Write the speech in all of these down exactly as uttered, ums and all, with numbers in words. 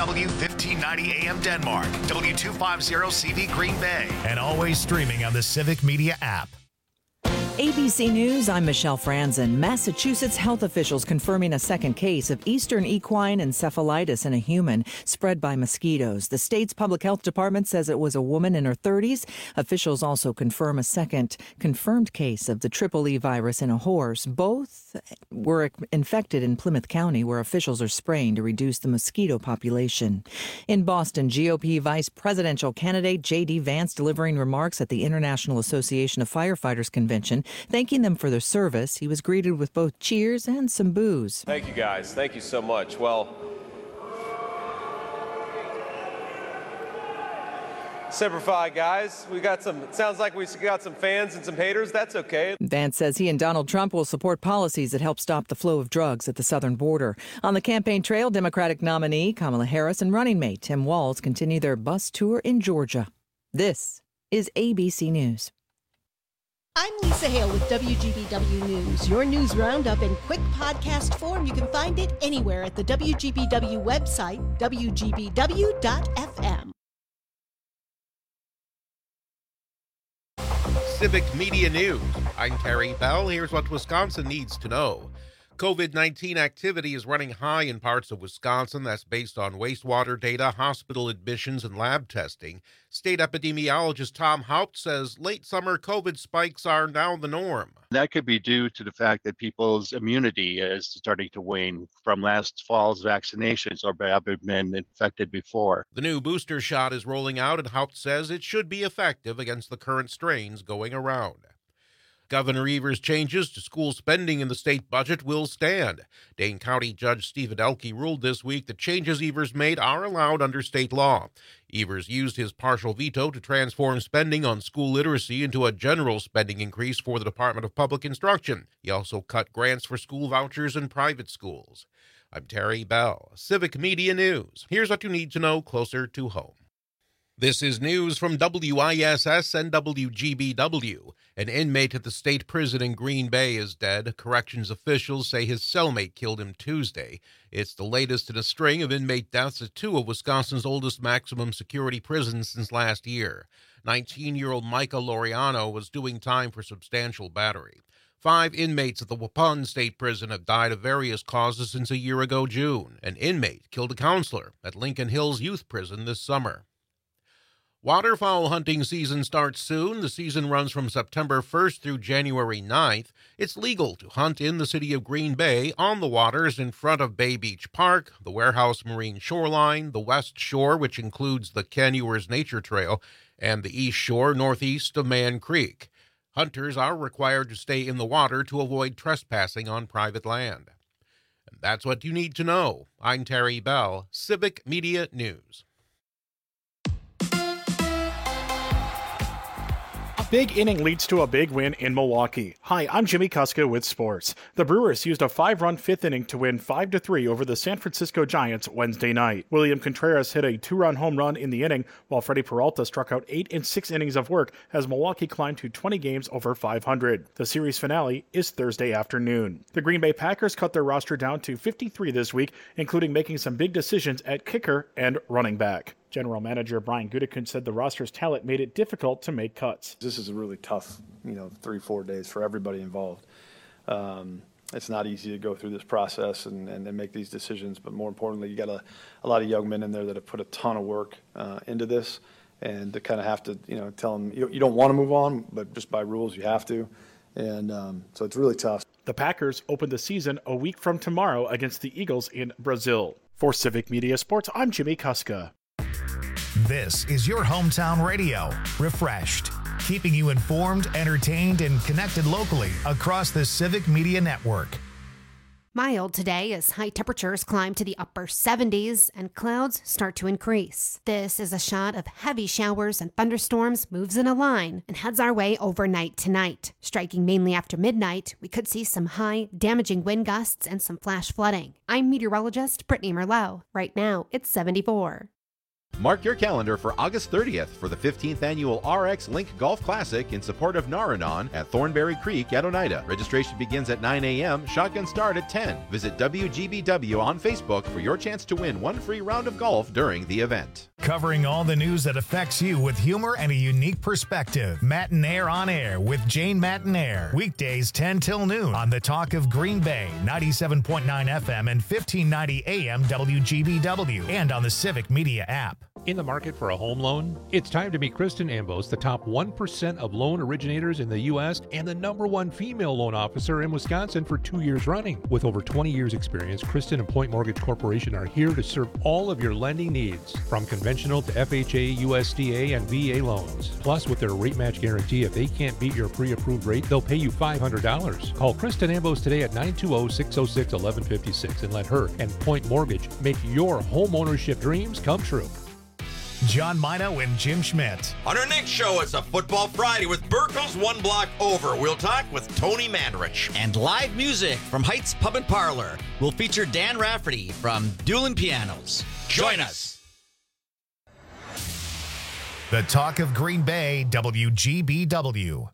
W fifteen ninety A M Denmark, W two fifty C V Green Bay, and always streaming on the Civic Media app. A B C News, I'm Michelle Franzen. Massachusetts health officials confirming a second case of eastern equine encephalitis in a human spread by mosquitoes. The state's public health department says it was a woman in her thirties. Officials also confirm a second confirmed case of the triple E virus in a horse. Both were infected in Plymouth County, where officials are spraying to reduce the mosquito population. In Boston, G O P vice presidential candidate J D Vance delivering remarks at the International Association of Firefighters convention, thanking them for their service. He was greeted with both cheers and some boos. Thank you, guys. Thank you so much. Well, Semper Fi, guys. We got some, it sounds like we got some fans and some haters. That's okay. Vance says he and Donald Trump will support policies that help stop the flow of drugs at the southern border. On the campaign trail, Democratic nominee Kamala Harris and running mate Tim Walz continue their bus tour in Georgia. This is A B C News. I'm Lisa Hale with W G B W News, your news roundup in quick podcast form. You can find it anywhere at the W G B W website, W G B W dot F M. Civic Media News. I'm Terry Bell. Here's what Wisconsin needs to know. COVID nineteen activity is running high in parts of Wisconsin. That's based on wastewater data, hospital admissions, and lab testing. State epidemiologist Tom Haupt says late summer COVID spikes are now the norm. That could be due to the fact that people's immunity is starting to wane from last fall's vaccinations or have been infected before. The new booster shot is rolling out, and Haupt says it should be effective against the current strains going around. Governor Evers' changes to school spending in the state budget will stand. Dane County Judge Stephen Elke ruled this week that changes Evers made are allowed under state law. Evers used his partial veto to transform spending on school literacy into a general spending increase for the Department of Public Instruction. He also cut grants for school vouchers in private schools. I'm Terry Bell, Civic Media News. Here's what you need to know closer to home. This is news from W I S S and W G B W. An inmate at the state prison in Green Bay is dead. Corrections officials say his cellmate killed him Tuesday. It's the latest in a string of inmate deaths at two of Wisconsin's oldest maximum security prisons since last year. nineteen-year-old Micah Loriano was doing time for substantial battery. Five inmates at the Waupun State Prison have died of various causes since a year ago June. An inmate killed a counselor at Lincoln Hills Youth Prison this summer. Waterfowl hunting season starts soon. The season runs from September first through January ninth. It's legal to hunt in the city of Green Bay on the waters in front of Bay Beach Park, the Warehouse Marine Shoreline, the West Shore, which includes the Canuers Nature Trail, and the East Shore northeast of Man Creek. Hunters are required to stay in the water to avoid trespassing on private land. And that's what you need to know. I'm Terry Bell, Civic Media News. Big inning leads to a big win in Milwaukee. Hi, I'm Jimmy Kuska with sports. The Brewers used a five-run fifth inning to win five to three over the San Francisco Giants Wednesday night. William Contreras hit a two-run home run in the inning, while Freddie Peralta struck out eight in six innings of work as Milwaukee climbed to twenty games over five hundred. The series finale is Thursday afternoon. The Green Bay Packers cut their roster down to fifty-three this week, including making some big decisions at kicker and running back. General Manager Brian Gutekunst said the roster's talent made it difficult to make cuts. This is a really tough, you know, three, four days for everybody involved. Um, it's not easy to go through this process and, and, and make these decisions, but more importantly, you got a, a lot of young men in there that have put a ton of work uh, into this, and to kind of have to, you know, tell them you, you don't want to move on, but just by rules you have to, and um, so it's really tough. The Packers open the season a week from tomorrow against the Eagles in Brazil. For Civic Media Sports, I'm Jimmy Kuska. This is your hometown radio, Refreshed, keeping you informed, entertained, and connected locally across the Civic Media Network. Mild today as high temperatures climb to the upper seventies and clouds start to increase. This is a shot of heavy showers and thunderstorms moves in a line and heads our way overnight tonight. Striking mainly after midnight, we could see some high, damaging wind gusts and some flash flooding. I'm meteorologist Brittany Merlot. Right now, it's seventy-four. Mark your calendar for August thirtieth for the fifteenth Annual R X Link Golf Classic in support of Naranon at Thornberry Creek at Oneida. Registration begins at nine a.m., shotgun start at ten. Visit W G B W on Facebook for your chance to win one free round of golf during the event. Covering all the news that affects you with humor and a unique perspective. Matinaire on Air with Jane Matinaire. Weekdays ten till noon on the Talk of Green Bay, ninety-seven point nine F M and fifteen ninety A M W G B W, and on the Civic Media app. In the market for a home loan? It's time to meet Kristen Ambos, the top one percent of loan originators in the U S and the number one female loan officer in Wisconsin for two years running. With over twenty years experience, Kristen and Point Mortgage Corporation are here to serve all of your lending needs, from conventional to F H A, U S D A, and V A loans. Plus, with their rate match guarantee, if they can't beat your pre-approved rate, they'll pay you five hundred dollars. Call Kristen Ambos today at nine two zero, six zero six, one one five six and let her and Point Mortgage make your home ownership dreams come true. John Mino and Jim Schmidt. On our next show, it's a Football Friday with Burkle's One Block Over. We'll talk with Tony Mandarich. And live music from Heights Pub and Parlor. We'll feature Dan Rafferty from Doolin Pianos. Join us. The Talk of Green Bay, W G B W.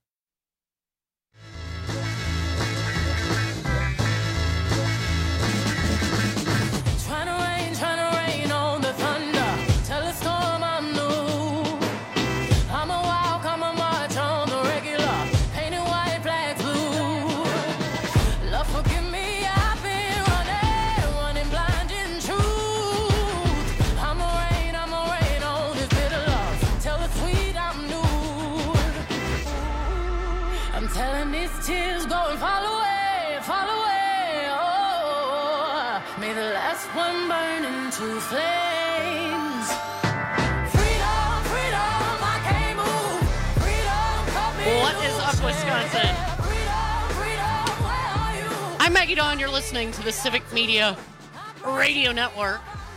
Tears going fall away, fall away. Oh, may the last one burn into flames. Freedom, freedom, I can't move. Freedom, cut me what is up, Wisconsin? Freedom, freedom, where are you? I'm Maggie Dawn. You're listening to the Civic Media Radio Network.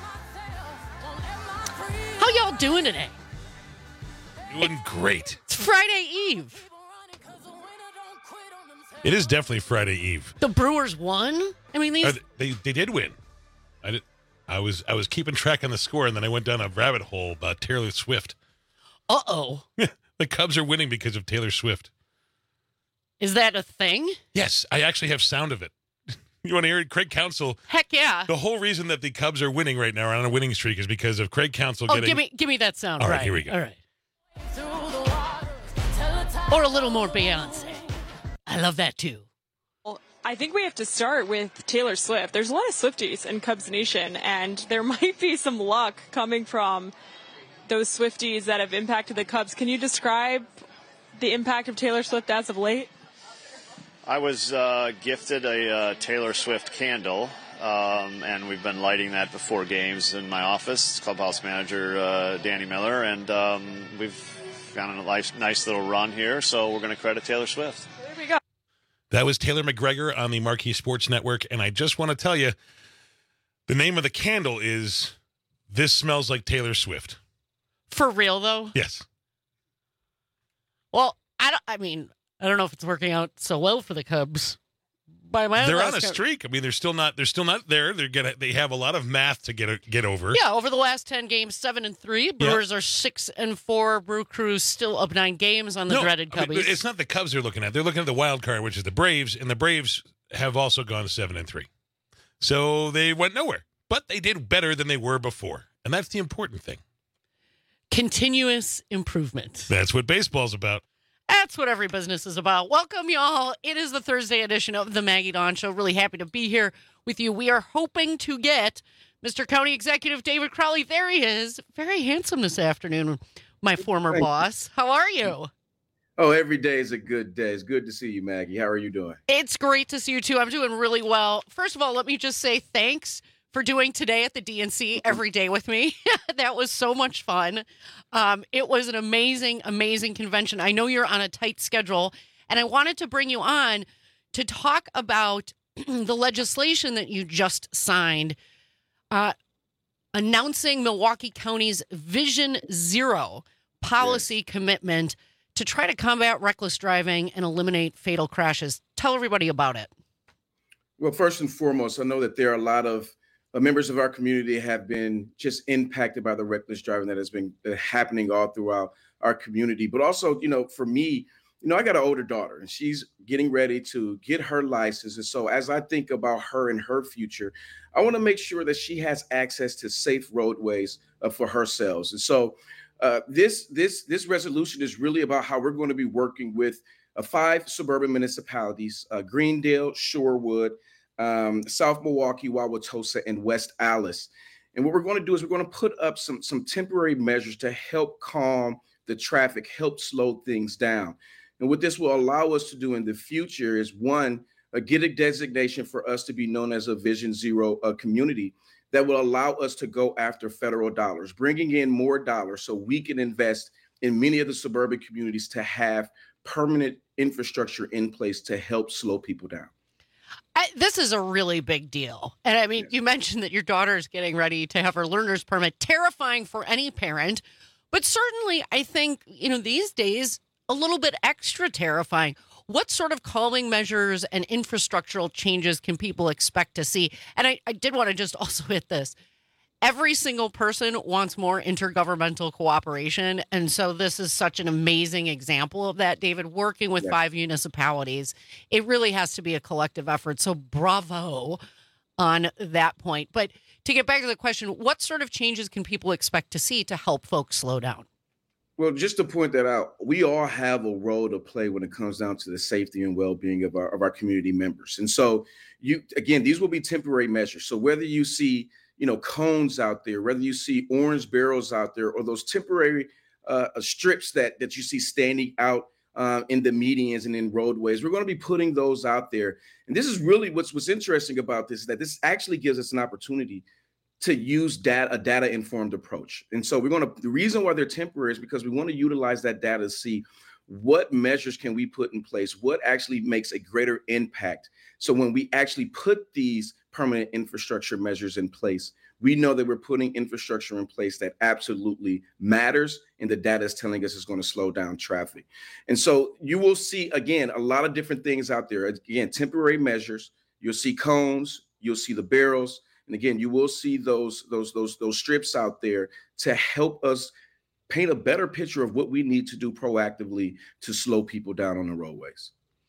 How y'all doing today? Doing great. It's Friday Eve. It is definitely Friday Eve. The Brewers won? I mean, these... Uh, they they did win. I did. I was I was keeping track on the score, and then I went down a rabbit hole about Taylor Swift. Uh-oh. The Cubs are winning because of Taylor Swift. Is that a thing? Yes, I actually have sound of it. You want to hear it? Craig Counsell. Heck yeah. The whole reason that the Cubs are winning right now, are on a winning streak, is because of Craig Counsell oh, getting... give me, give me that sound. All right, right, here we go. All right. Or a little more Beyonce. I love that, too. Well, I think we have to start with Taylor Swift. There's a lot of Swifties in Cubs Nation, and there might be some luck coming from those Swifties that have impacted the Cubs. Can you describe the impact of Taylor Swift as of late? I was uh, gifted a uh, Taylor Swift candle, um, and we've been lighting that before games in my office. Clubhouse manager uh, Danny Miller, and um, we've gone on a nice, nice little run here, so we're going to credit Taylor Swift. There we go. That was Taylor McGregor on the Marquee Sports Network, and I just want to tell you, the name of the candle is This Smells Like Taylor Swift. For real, though? Yes. Well, I don't. I mean, I don't know if it's working out so well for the Cubs. By my they're last on a count- streak. I mean, they're still not. They're still not there. They're gonna. They have a lot of math to get get over. Yeah, over the last ten games, seven and three. Brewers yeah. are six and four. Brew Crew's still up nine games on the no, dreaded Cubbies. I mean, it's not the Cubs they're looking at. They're looking at the wild card, which is the Braves, and the Braves have also gone seven and three. So they went nowhere, but they did better than they were before, and that's the important thing. Continuous improvement. That's what baseball's about. That's what every business is about. Welcome, y'all. It is the Thursday edition of the Maggie Dawn Show. Really happy to be here with you. We are hoping to get Mister County Executive David Crowley. There he is. Very handsome this afternoon, my former Thank boss. You. How are you? Oh, every day is a good day. It's good to see you, Maggie. How are you doing? It's great to see you, too. I'm doing really well. First of all, let me just say thanks for doing Today at the D N C every day with me. That was so much fun. Um, it was an amazing, amazing convention. I know you're on a tight schedule, and I wanted to bring you on to talk about the legislation that you just signed, uh, announcing Milwaukee County's Vision Zero policy yes. commitment to try to combat reckless driving and eliminate fatal crashes. Tell everybody about it. Well, first and foremost, I know that there are a lot of uh, members of our community have been just impacted by the reckless driving that has been uh, happening all throughout our community. But also, you know, for me, you know, I got an older daughter and she's getting ready to get her license. And so as I think about her and her future, I want to make sure that she has access to safe roadways uh, for herself. And so uh, this this this resolution is really about how we're going to be working with uh, five suburban municipalities, uh, Greendale, Shorewood, um, South Milwaukee, Wauwatosa, and West Allis. And what we're going to do is we're going to put up some, some temporary measures to help calm the traffic, help slow things down. And what this will allow us to do in the future is, one, uh, get a designation for us to be known as a Vision Zero uh, community that will allow us to go after federal dollars, bringing in more dollars so we can invest in many of the suburban communities to have permanent infrastructure in place to help slow people down. I, this is a really big deal. And I mean, yeah. You mentioned that your daughter is getting ready to have her learner's permit. Terrifying for any parent. But certainly, I think, you know, these days, a little bit extra terrifying. What sort of calming measures and infrastructural changes can people expect to see? And I, I did want to just also hit this. Every single person wants more intergovernmental cooperation. And so this is such an amazing example of that, David, working with yeah. five municipalities. It really has to be a collective effort. So bravo on that point. But to get back to the question, what sort of changes can people expect to see to help folks slow down? Well, just to point that out, we all have a role to play when it comes down to the safety and well-being of our of our community members. And so, you again, these will be temporary measures. So whether you see, you know, cones out there, whether you see orange barrels out there, or those temporary uh, strips that that you see standing out uh, in the medians and in roadways, we're going to be putting those out there. And this is really what's what's interesting about this, is that this actually gives us an opportunity to use data, a data-informed approach. And so we're going to, the reason why they're temporary is because we want to utilize that data to see what measures can we put in place, what actually makes a greater impact. So when we actually put these permanent infrastructure measures in place, we know that we're putting infrastructure in place that absolutely matters, and the data is telling us it's going to slow down traffic. And so you will see, again, a lot of different things out there. Again, temporary measures. You'll see cones, you'll see the barrels. And again, you will see those those those those strips out there to help us paint a better picture of what we need to do proactively to slow people down on the roadways.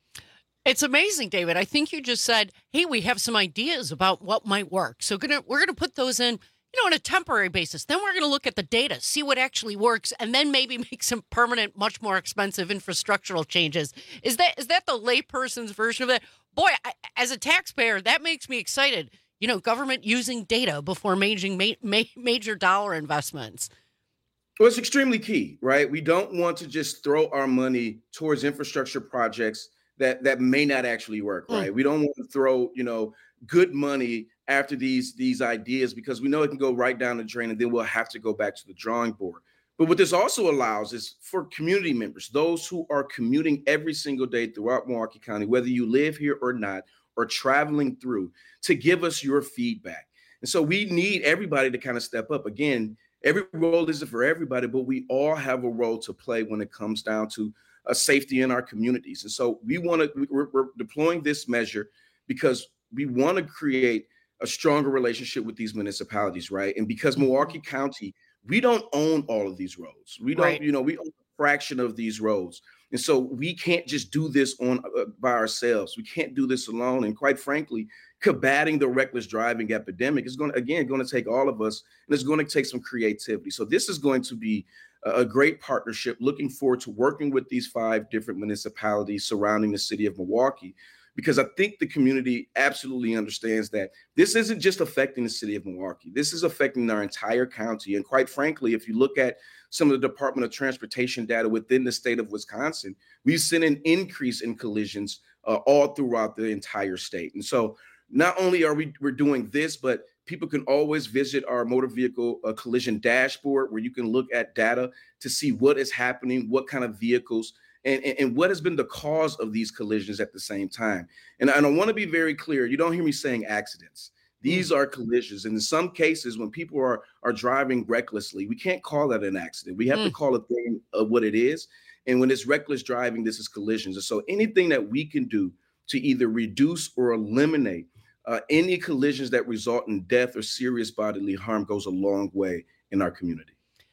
It's amazing, David. I think you just said, hey, we have some ideas about what might work. So gonna, we're going to put those in, you know, on a temporary basis. Then we're going to look at the data, see what actually works, and then maybe make some permanent, much more expensive infrastructural changes. Is that is that the layperson's version of it? Boy, I, as a taxpayer, that makes me excited. You know, government using data before major, major dollar investments. Well, it's extremely key, right? We don't want to just throw our money towards infrastructure projects that, that may not actually work, right? Mm. We don't want to throw, you know, good money after these, these ideas, because we know it can go right down the drain, and then we'll have to go back to the drawing board. But what this also allows is for community members, those who are commuting every single day throughout Milwaukee County, whether you live here or not, or traveling through, to give us your feedback. And so we need everybody to kind of step up. Again, every role isn't for everybody, but we all have a role to play when it comes down to uh, safety in our communities. And so we want to, we're, we're deploying this measure because we want to create a stronger relationship with these municipalities, right? And because Milwaukee County, we don't own all of these roads. We don't, right. you know, we own a fraction of these roads. And so we can't just do this on uh, by ourselves. We can't do this alone. And quite frankly, combating the reckless driving epidemic is going to, again, going to take all of us, and it's going to take some creativity. So this is going to be a great partnership. Looking forward to working with these five different municipalities surrounding the city of Milwaukee, because I think the community absolutely understands that this isn't just affecting the city of Milwaukee. This is affecting our entire county. And quite frankly, if you look at some of the Department of Transportation data within the state of Wisconsin, we've seen an increase in collisions uh, all throughout the entire state. And so not only are we we're doing this, but people can always visit our motor vehicle uh, collision dashboard, where you can look at data to see what is happening, what kind of vehicles, and, and, and what has been the cause of these collisions at the same time. And, and I want to be very clear. You don't hear me saying accidents. These are collisions. And in some cases, when people are, are driving recklessly, we can't call that an accident. We have mm. to call it thing of what it is. And when it's reckless driving, this is collisions. And so anything that we can do to either reduce or eliminate uh, any collisions that result in death or serious bodily harm goes a long way in our community.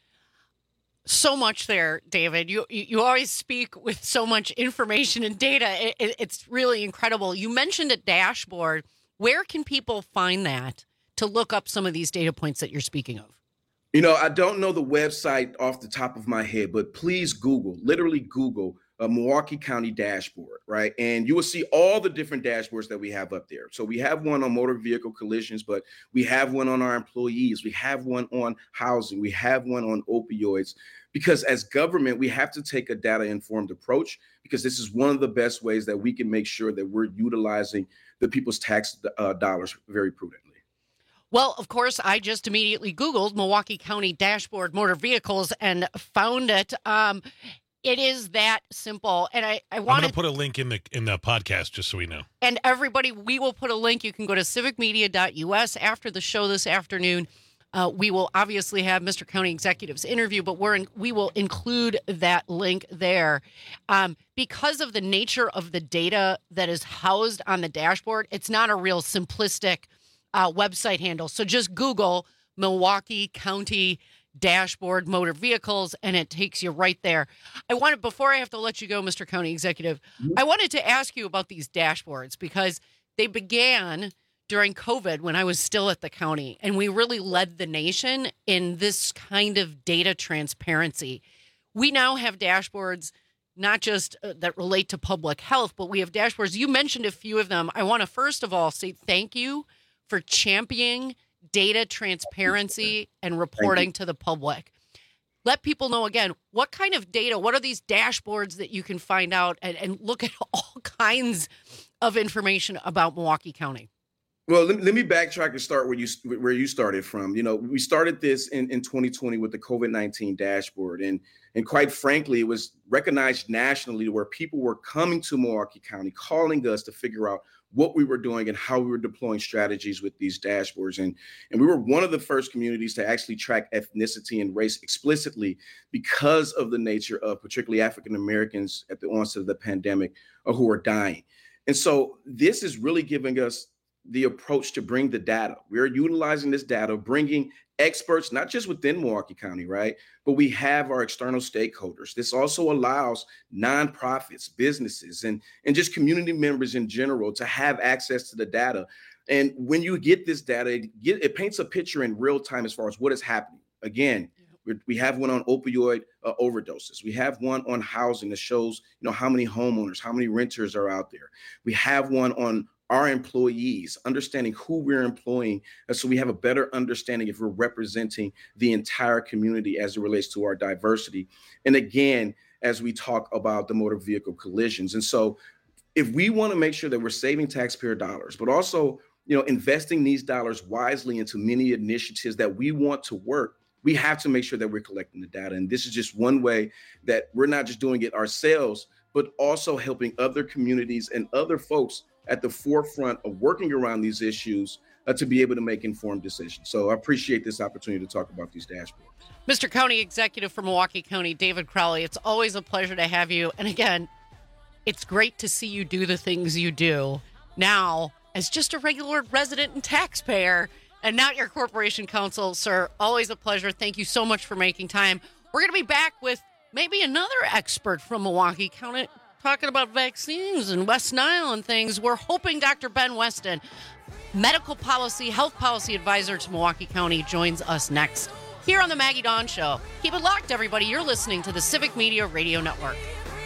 So much there, David. You you always speak with so much information and data. It, it, it's really incredible. You mentioned a dashboard. Where can people find that to look up some of these data points that you're speaking of? You know, I don't know the website off the top of my head, but please Google, literally Google a Milwaukee County dashboard, right? And you will see all the different dashboards that we have up there. So we have one on motor vehicle collisions, but we have one on our employees. We have one on housing. We have one on opioids, because as government, we have to take a data-informed approach, because this is one of the best ways that we can make sure that we're utilizing the people's tax uh, dollars very prudently. Well, of course, I just immediately Googled Milwaukee County dashboard motor vehicles and found it. Um, It is that simple. And I, I I'm want going to put a link in the in the podcast just so we know. And everybody, we will put a link. You can go to civic media dot U S after the show this afternoon. Uh, we will obviously have Mister County Executive's interview, but we're in, we will include that link there. Um, because of the nature of the data that is housed on the dashboard, it's not a real simplistic uh, website handle. So just Google Milwaukee County dashboard motor vehicles, and it takes you right there. I wanted, before I have to let you go, Mister County Executive, I wanted to ask you about these dashboards, because they began during COVID when I was still at the county, and we really led the nation in this kind of data transparency. We now have dashboards not just uh, that relate to public health, but we have dashboards. You mentioned a few of them. I want to first of all say thank you for championing data transparency and reporting to the public. Let people know again, what kind of data, what are these dashboards that you can find out and, and look at all kinds of information about Milwaukee County? Well, let, let me backtrack and start where you where you started from. You know, we started this in, in twenty twenty with the COVID nineteen dashboard. And, and quite frankly, it was recognized nationally where people were coming to Milwaukee County, calling us to figure out what we were doing and how we were deploying strategies with these dashboards. And, and we were one of the first communities to actually track ethnicity and race explicitly, because of the nature of particularly African Americans at the onset of the pandemic or who are dying. And so this is really giving us the approach to bring the data. We're utilizing this data, bringing experts, not just within Milwaukee County, right? But we have our external stakeholders. This also allows nonprofits, businesses, and, and just community members in general to have access to the data. And when you get this data, it, get, it paints a picture in real time as far as what is happening. Again, we're, we have one on opioid uh, overdoses. We have one on housing that shows, you know, how many homeowners, how many renters are out there. We have one on our employees, understanding who we're employing, and so we have a better understanding if we're representing the entire community as it relates to our diversity. And again, as we talk about the motor vehicle collisions. And so if we want to make sure that we're saving taxpayer dollars, but also, you know, investing these dollars wisely into many initiatives that we want to work, we have to make sure that we're collecting the data. And this is just one way that we're not just doing it ourselves, but also helping other communities and other folks at the forefront of working around these issues uh, to be able to make informed decisions. So I appreciate this opportunity to talk about these dashboards. Mister County Executive for Milwaukee County, David Crowley, it's always a pleasure to have you. And again, it's great to see you do the things you do now as just a regular resident and taxpayer and not your corporation counsel, sir. Always a pleasure. Thank you so much for making time. We're going to be back with maybe another expert from Milwaukee County talking about vaccines and West Nile and things. We're hoping Doctor Ben Weston, medical policy, health policy advisor to Milwaukee County, joins us next here on the Maggie Dawn Show. Keep it locked, everybody. You're listening to the Civic Media Radio Network.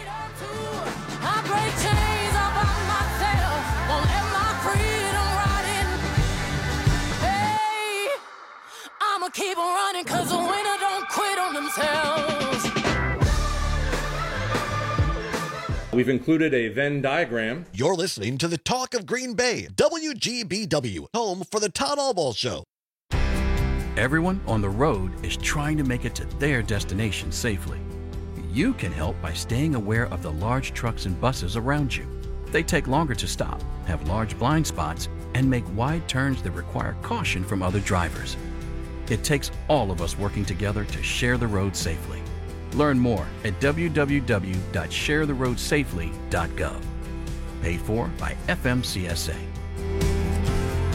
I break chains all by myself, won't let my freedom rot in. Hey, I'ma keep on running, cause the winner don't quit on themselves. We've included a Venn diagram. You're listening to the Talk of Green Bay, W G B W, home for the Todd Albaugh Show. Everyone on the road is trying to make it to their destination safely. You can help by staying aware of the large trucks and buses around you. They take longer to stop, have large blind spots, and make wide turns that require caution from other drivers. It takes all of us working together to share the road safely. Learn more at w w w dot share the road safely dot gov. Paid for by F M C S A.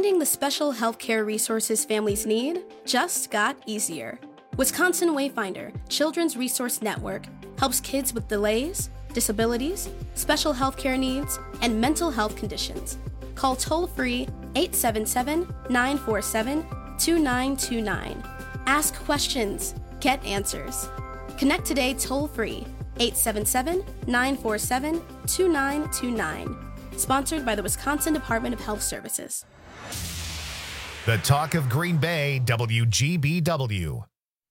Finding the special healthcare resources families need just got easier. Wisconsin Wayfinder Children's Resource Network helps kids with delays, disabilities, special healthcare needs, and mental health conditions. Call toll-free eight seven seven, nine four seven, two nine two nine. Ask questions. Get answers. Connect today toll-free eight seven seven, nine four seven, two nine two nine. Sponsored by the Wisconsin Department of Health Services. The Talk of Green Bay, W G B W.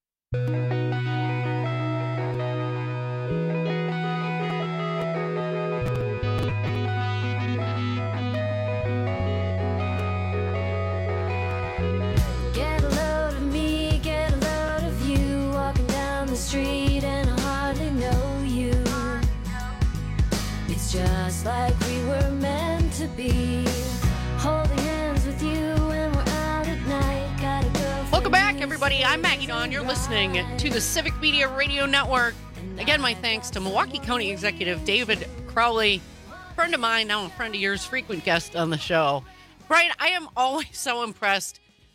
Get a load of me, get a load of you, walking down the street and I hardly know you. It's just like we were meant to be, holding hands with you when we're out at night. Gotta go. Welcome back, everybody. I'm Maggie Dawn. You're listening to the Civic Media Radio Network. Again, my thanks to Milwaukee County Executive David Crowley, friend of mine, now a friend of yours, frequent guest on the show. Brian, I am always so impressed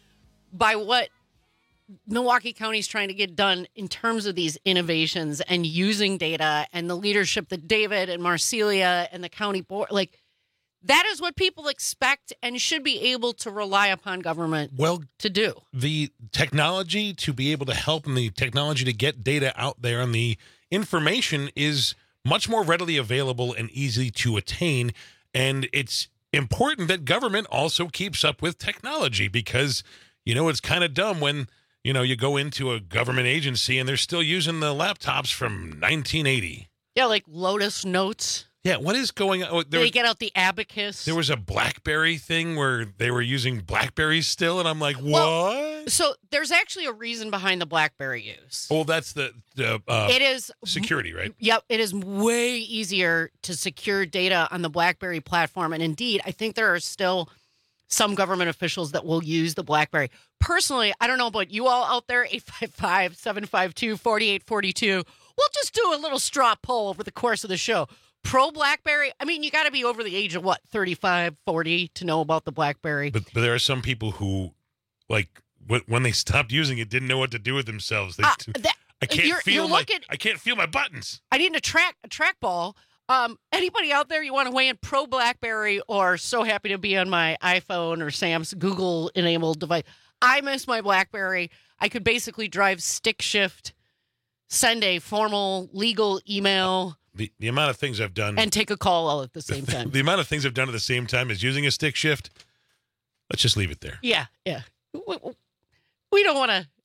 by what Milwaukee County is trying to get done in terms of these innovations and using data and the leadership that David and Marcelia and the county board, like, that is what people expect and should be able to rely upon government well to do. The technology to be able to help and the technology to get data out there and the information is much more readily available and easy to attain. And it's important that government also keeps up with technology because, you know, it's kind of dumb when, you know, you go into a government agency and they're still using the laptops from nineteen eighty. Yeah, like Lotus Notes. Yeah, what is going on? There they was, get out the abacus. there was a BlackBerry thing where they were using BlackBerries still, and I'm like, what? Well, so there's actually a reason behind the BlackBerry use. Well, that's the, the uh, It is security, right? Yep, it is way easier to secure data on the BlackBerry platform. And indeed, I think there are still some government officials that will use the BlackBerry. Personally, I don't know about you all out there, eight five five, seven five two, four eight four two. We'll just do a little straw poll over the course of the show. Pro BlackBerry? I mean, you got to be over the age of, what, thirty-five, forty to know about the BlackBerry. But, but there are some people who, like, when they stopped using it, didn't know what to do with themselves. They, Uh, that- I can't you're- feel you're my looking- I can't feel my buttons. I need a track a trackball. Um, anybody out there you want to weigh in pro BlackBerry or so happy to be on my iPhone or Sam's Google enabled device? I miss my BlackBerry. I could basically drive stick shift, send a formal legal email, The the amount of things I've done and take a call all at the same time. the amount of things I've done at the same time as using a stick shift. Let's just leave it there. Yeah, yeah. We, we don't want to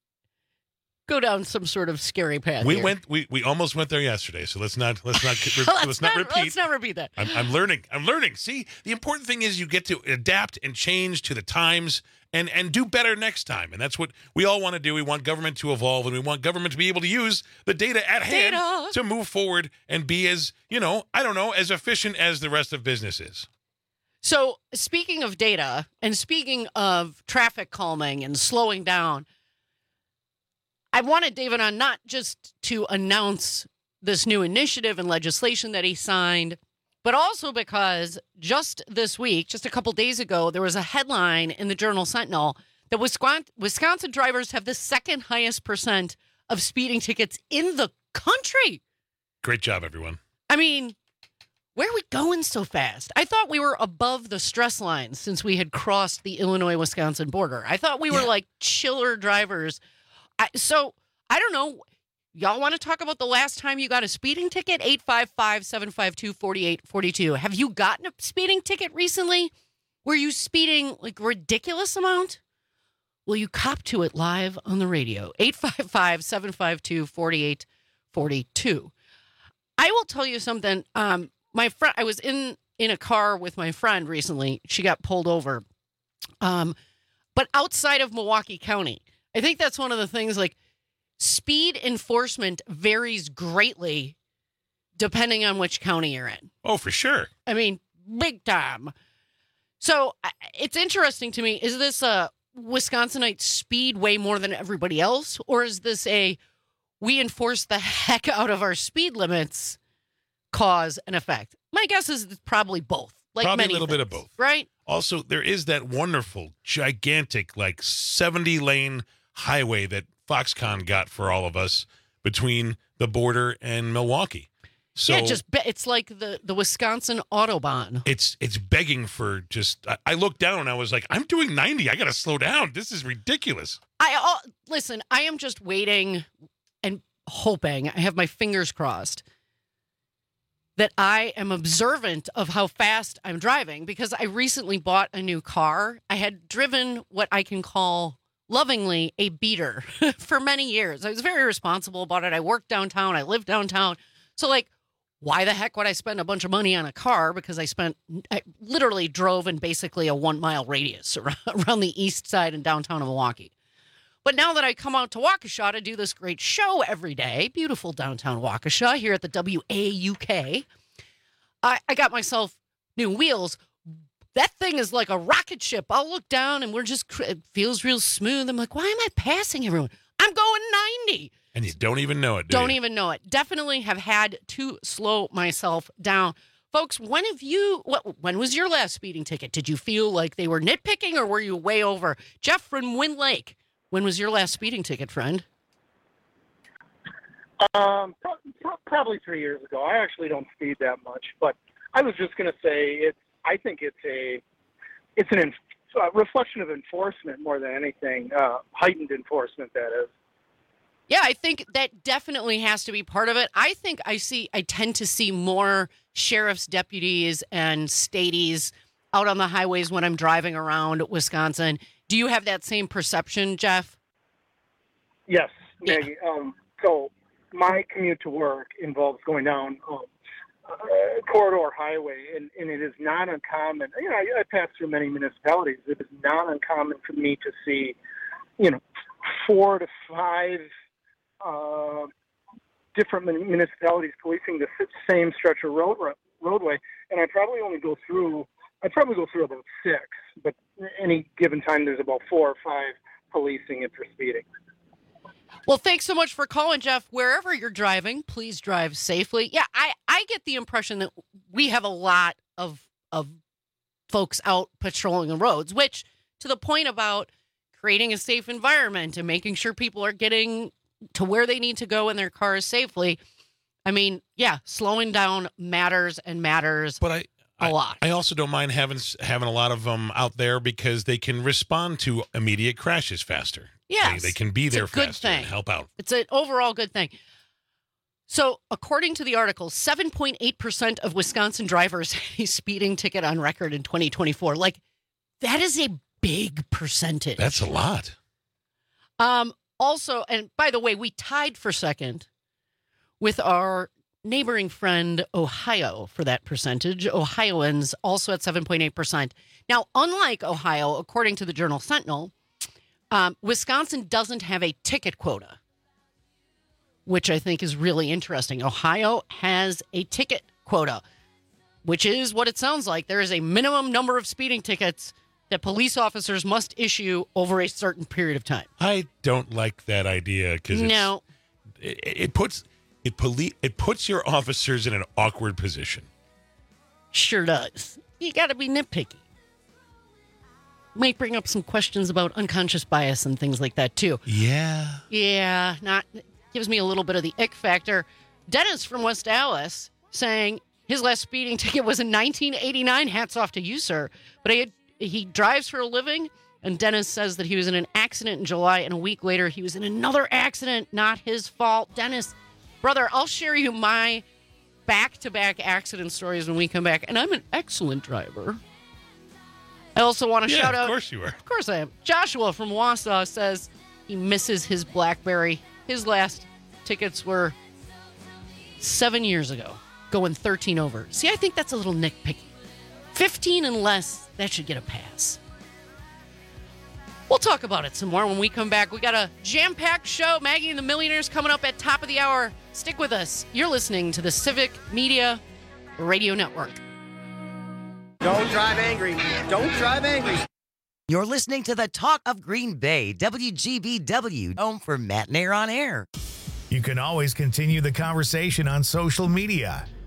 go down some sort of scary path. We here. went we, we almost went there yesterday, so let's not let's not let's, let's not, repeat. Let's not repeat that. I'm, I'm learning. I'm learning. See, the important thing is you get to adapt and change to the times and, and do better next time. And that's what we all want to do. We want government to evolve, and we want government to be able to use the data at hand Data. to move forward and be as, you know, I don't know, as efficient as the rest of business is. So, speaking of data and speaking of traffic calming and slowing down, I wanted David on not just to announce this new initiative and legislation that he signed, but also because just this week, just a couple days ago, there was a headline in the Journal Sentinel that Wisconsin, Wisconsin drivers have the second highest percent of speeding tickets in the country. Great job, everyone. I mean, where are we going so fast? I thought we were above the stress line since we had crossed the Illinois-Wisconsin border. I thought we were Yeah. like chiller drivers. I, so, I don't know. Y'all want to talk about the last time you got a speeding ticket? eight five five, seven five two, four eight four two. Have you gotten a speeding ticket recently? Were you speeding like a ridiculous amount? Well, you cop to it live on the radio. eight five five, seven five two, four eight four two. I will tell you something. Um, my friend, I was in, in a car with my friend recently. She got pulled over. Um, but outside of Milwaukee County, I think that's one of the things, like, speed enforcement varies greatly depending on which county you're in. Oh, for sure. I mean, big time. So I- it's interesting to me. Is this a Wisconsinite speed way more than everybody else? Or is this a we enforce the heck out of our speed limits cause and effect? My guess is it's probably both. Like Probably many a little bit of things, both. Right? Also, there is that wonderful, gigantic, like seventy lane highway that Foxconn got for all of us between the border and Milwaukee. So yeah, just be- it's like the, the Wisconsin Autobahn. It's it's begging for just. I, I looked down and I was like, I'm doing ninety. I got to slow down. This is ridiculous. I uh, listen. I am just waiting and hoping. I have my fingers crossed that I am observant of how fast I'm driving, because I recently bought a new car. I had driven what I can call lovingly a beater for many years. I was very responsible about it. I worked downtown. I lived downtown. So, like, why the heck would I spend a bunch of money on a car? Because I spent, I literally drove in basically a one mile radius around, around the east side and downtown of Milwaukee. But now that I come out to Waukesha to do this great show every day, beautiful downtown Waukesha here at the W A U K, I, I got myself new wheels. That thing is like a rocket ship. I'll look down and we're just, it feels real smooth. I'm like, why am I passing everyone? I'm going ninety. And you don't even know it, do Don't you? even know it. Definitely have had to slow myself down. Folks, when have you, what, when was your last speeding ticket? Did you feel like they were nitpicking or were you way over? Jeff from Wind Lake, when was your last speeding ticket, friend? Um, pro- pro- probably three years ago. I actually don't speed that much, but I was just going to say it's. I think it's a, it's an in, uh, reflection of enforcement more than anything, uh, heightened enforcement. That is. Yeah, I think that definitely has to be part of it. I think I see. I tend to see more sheriff's deputies and stadies out on the highways when I'm driving around Wisconsin. Do you have that same perception, Jeff? Yes, Maggie. Um, so my commute to work involves going down um, uh, corridor highway, and, and it is not uncommon. You know, I, I pass through many municipalities. It is not uncommon for me to see, you know, four to five uh, different municipalities policing the same stretch of road roadway, and I probably only go through. I probably go through about six, but any given time there's about four or five policing it for speeding. Well, thanks so much for calling, Jeff. Wherever you're driving, please drive safely. Yeah, I, I get the impression that we have a lot of of folks out patrolling the roads, which, to the point about creating a safe environment and making sure people are getting to where they need to go in their cars safely. I mean, yeah, slowing down matters and matters but I, a I, lot. I also don't mind having having a lot of them out there because they can respond to immediate crashes faster. Yes. They, they can be It's there a good faster thing. and help out. It's an overall good thing. So, according to the article, seven point eight percent of Wisconsin drivers had a speeding ticket on record in twenty twenty-four. Like, that is a big percentage. That's a lot. Um. Also, and by the way, we tied for second with our neighboring friend Ohio for that percentage. Ohioans also at seven point eight percent. Now, unlike Ohio, according to the Journal Sentinel, um, Wisconsin doesn't have a ticket quota, which I think is really interesting. Ohio has a ticket quota, which is what it sounds like. There is a minimum number of speeding tickets that police officers must issue over a certain period of time. I don't like that idea because No. it, it puts it poli- it puts your officers in an awkward position. Sure does. You got to be nitpicky. Might bring up some questions about unconscious bias and things like that, too. Yeah. Yeah, not gives me a little bit of the ick factor. Dennis from West Dallas saying his last speeding ticket was in nineteen eighty-nine. Hats off to you, sir. But he had, he drives for a living, and Dennis says that he was in an accident in July, and a week later he was in another accident. Not his fault. Dennis, brother, I'll share you my back-to-back accident stories when we come back, and I'm an excellent driver. I also want to Yeah, shout of out. course you are. Of course I am. Joshua from Wausau says he misses his BlackBerry. His last tickets were seven years ago, going thirteen over. See, I think that's a little nitpicky. fifteen and less, that should get a pass. We'll talk about it some more when we come back. We got a jam-packed show. Maggie and the Millionaires coming up at top of the hour. Stick with us. You're listening to the Civic Media Radio Network. Don't drive angry. Don't drive angry. You're listening to the Talk of Green Bay, W G B W, home for Matt and Air on Air. You can always continue the conversation on social media.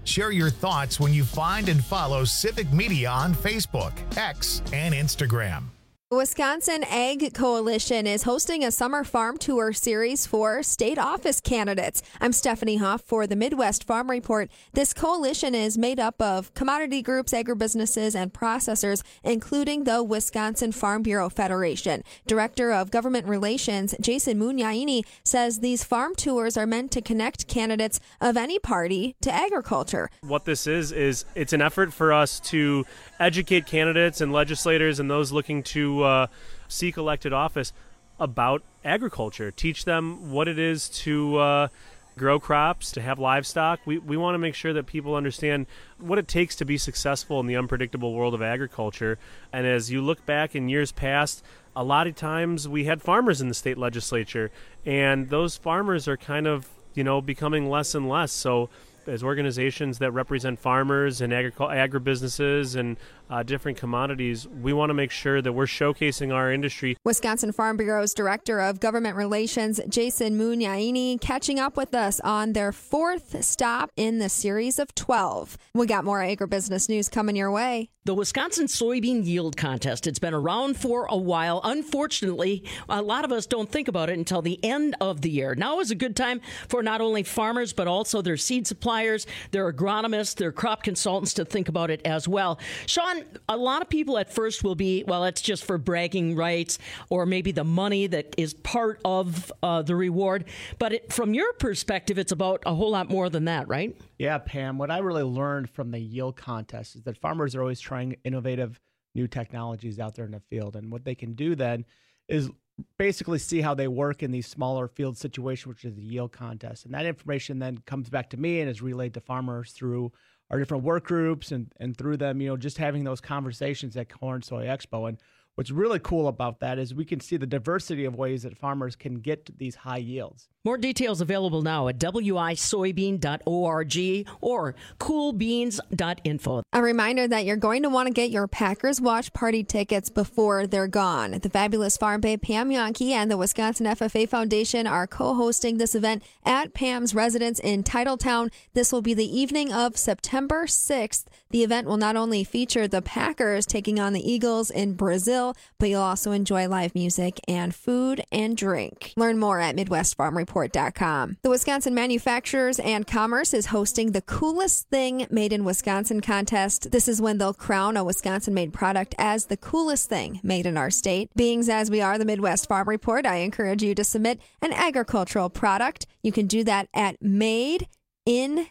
Share your thoughts when you find and follow Civic Media on Facebook, X, and Instagram. The Wisconsin Ag Coalition is hosting a summer farm tour series for state office candidates. I'm Stephanie Hoff for the Midwest Farm Report. This coalition is made up of commodity groups, agribusinesses, and processors, including the Wisconsin Farm Bureau Federation. Director of Government Relations, Jason Munyaini, says these farm tours are meant to connect candidates of any party to agriculture. What this is, is it's an effort for us to educate candidates and legislators and those looking to uh, seek elected office about agriculture, teach them what it is to uh, grow crops, to have livestock. We, we want to make sure that people understand what it takes to be successful in the unpredictable world of agriculture. And as you look back in years past, a lot of times we had farmers in the state legislature, and those farmers are kind of, you know, becoming less and less. So as organizations that represent farmers and agri- agribusinesses and uh, different commodities, we want to make sure that we're showcasing our industry. Wisconsin Farm Bureau's Director of Government Relations, Jason Munyaini, catching up with us on their fourth stop in the series of twelve. We got more agribusiness news coming your way. The Wisconsin Soybean Yield Contest. It's been around for a while. Unfortunately, a lot of us don't think about it until the end of the year. Now is a good time for not only farmers, but also their seed suppliers, their agronomists, their crop consultants to think about it as well. Sean, a lot of people at first will be, well, it's just for bragging rights or maybe the money that is part of uh, the reward. But it, from your perspective, it's about a whole lot more than that, right? Yeah, Pam, what I really learned from the yield contest is that farmers are always trying innovative new technologies out there in the field. And what they can do then is basically see how they work in these smaller field situations, which is the yield contest. And that information then comes back to me and is relayed to farmers through our different work groups and, and through them, you know, just having those conversations at Corn Soy Expo. And what's really cool about that is we can see the diversity of ways that farmers can get to these high yields. More details available now at w i soybean dot org or cool beans dot info. A reminder that you're going to want to get your Packers Watch Party tickets before they're gone. The fabulous Farm Babe Pam Yonke and the Wisconsin F F A Foundation are co-hosting this event at Pam's residence in Titletown. This will be the evening of September sixth. The event will not only feature the Packers taking on the Eagles in Brazil, but you'll also enjoy live music and food and drink. Learn more at midwest farm report dot com. The Wisconsin Manufacturers and Commerce is hosting the Coolest Thing Made in Wisconsin contest. This is when they'll crown a Wisconsin-made product as the coolest thing made in our state. Being as we are the Midwest Farm Report, I encourage you to submit an agricultural product. You can do that at made in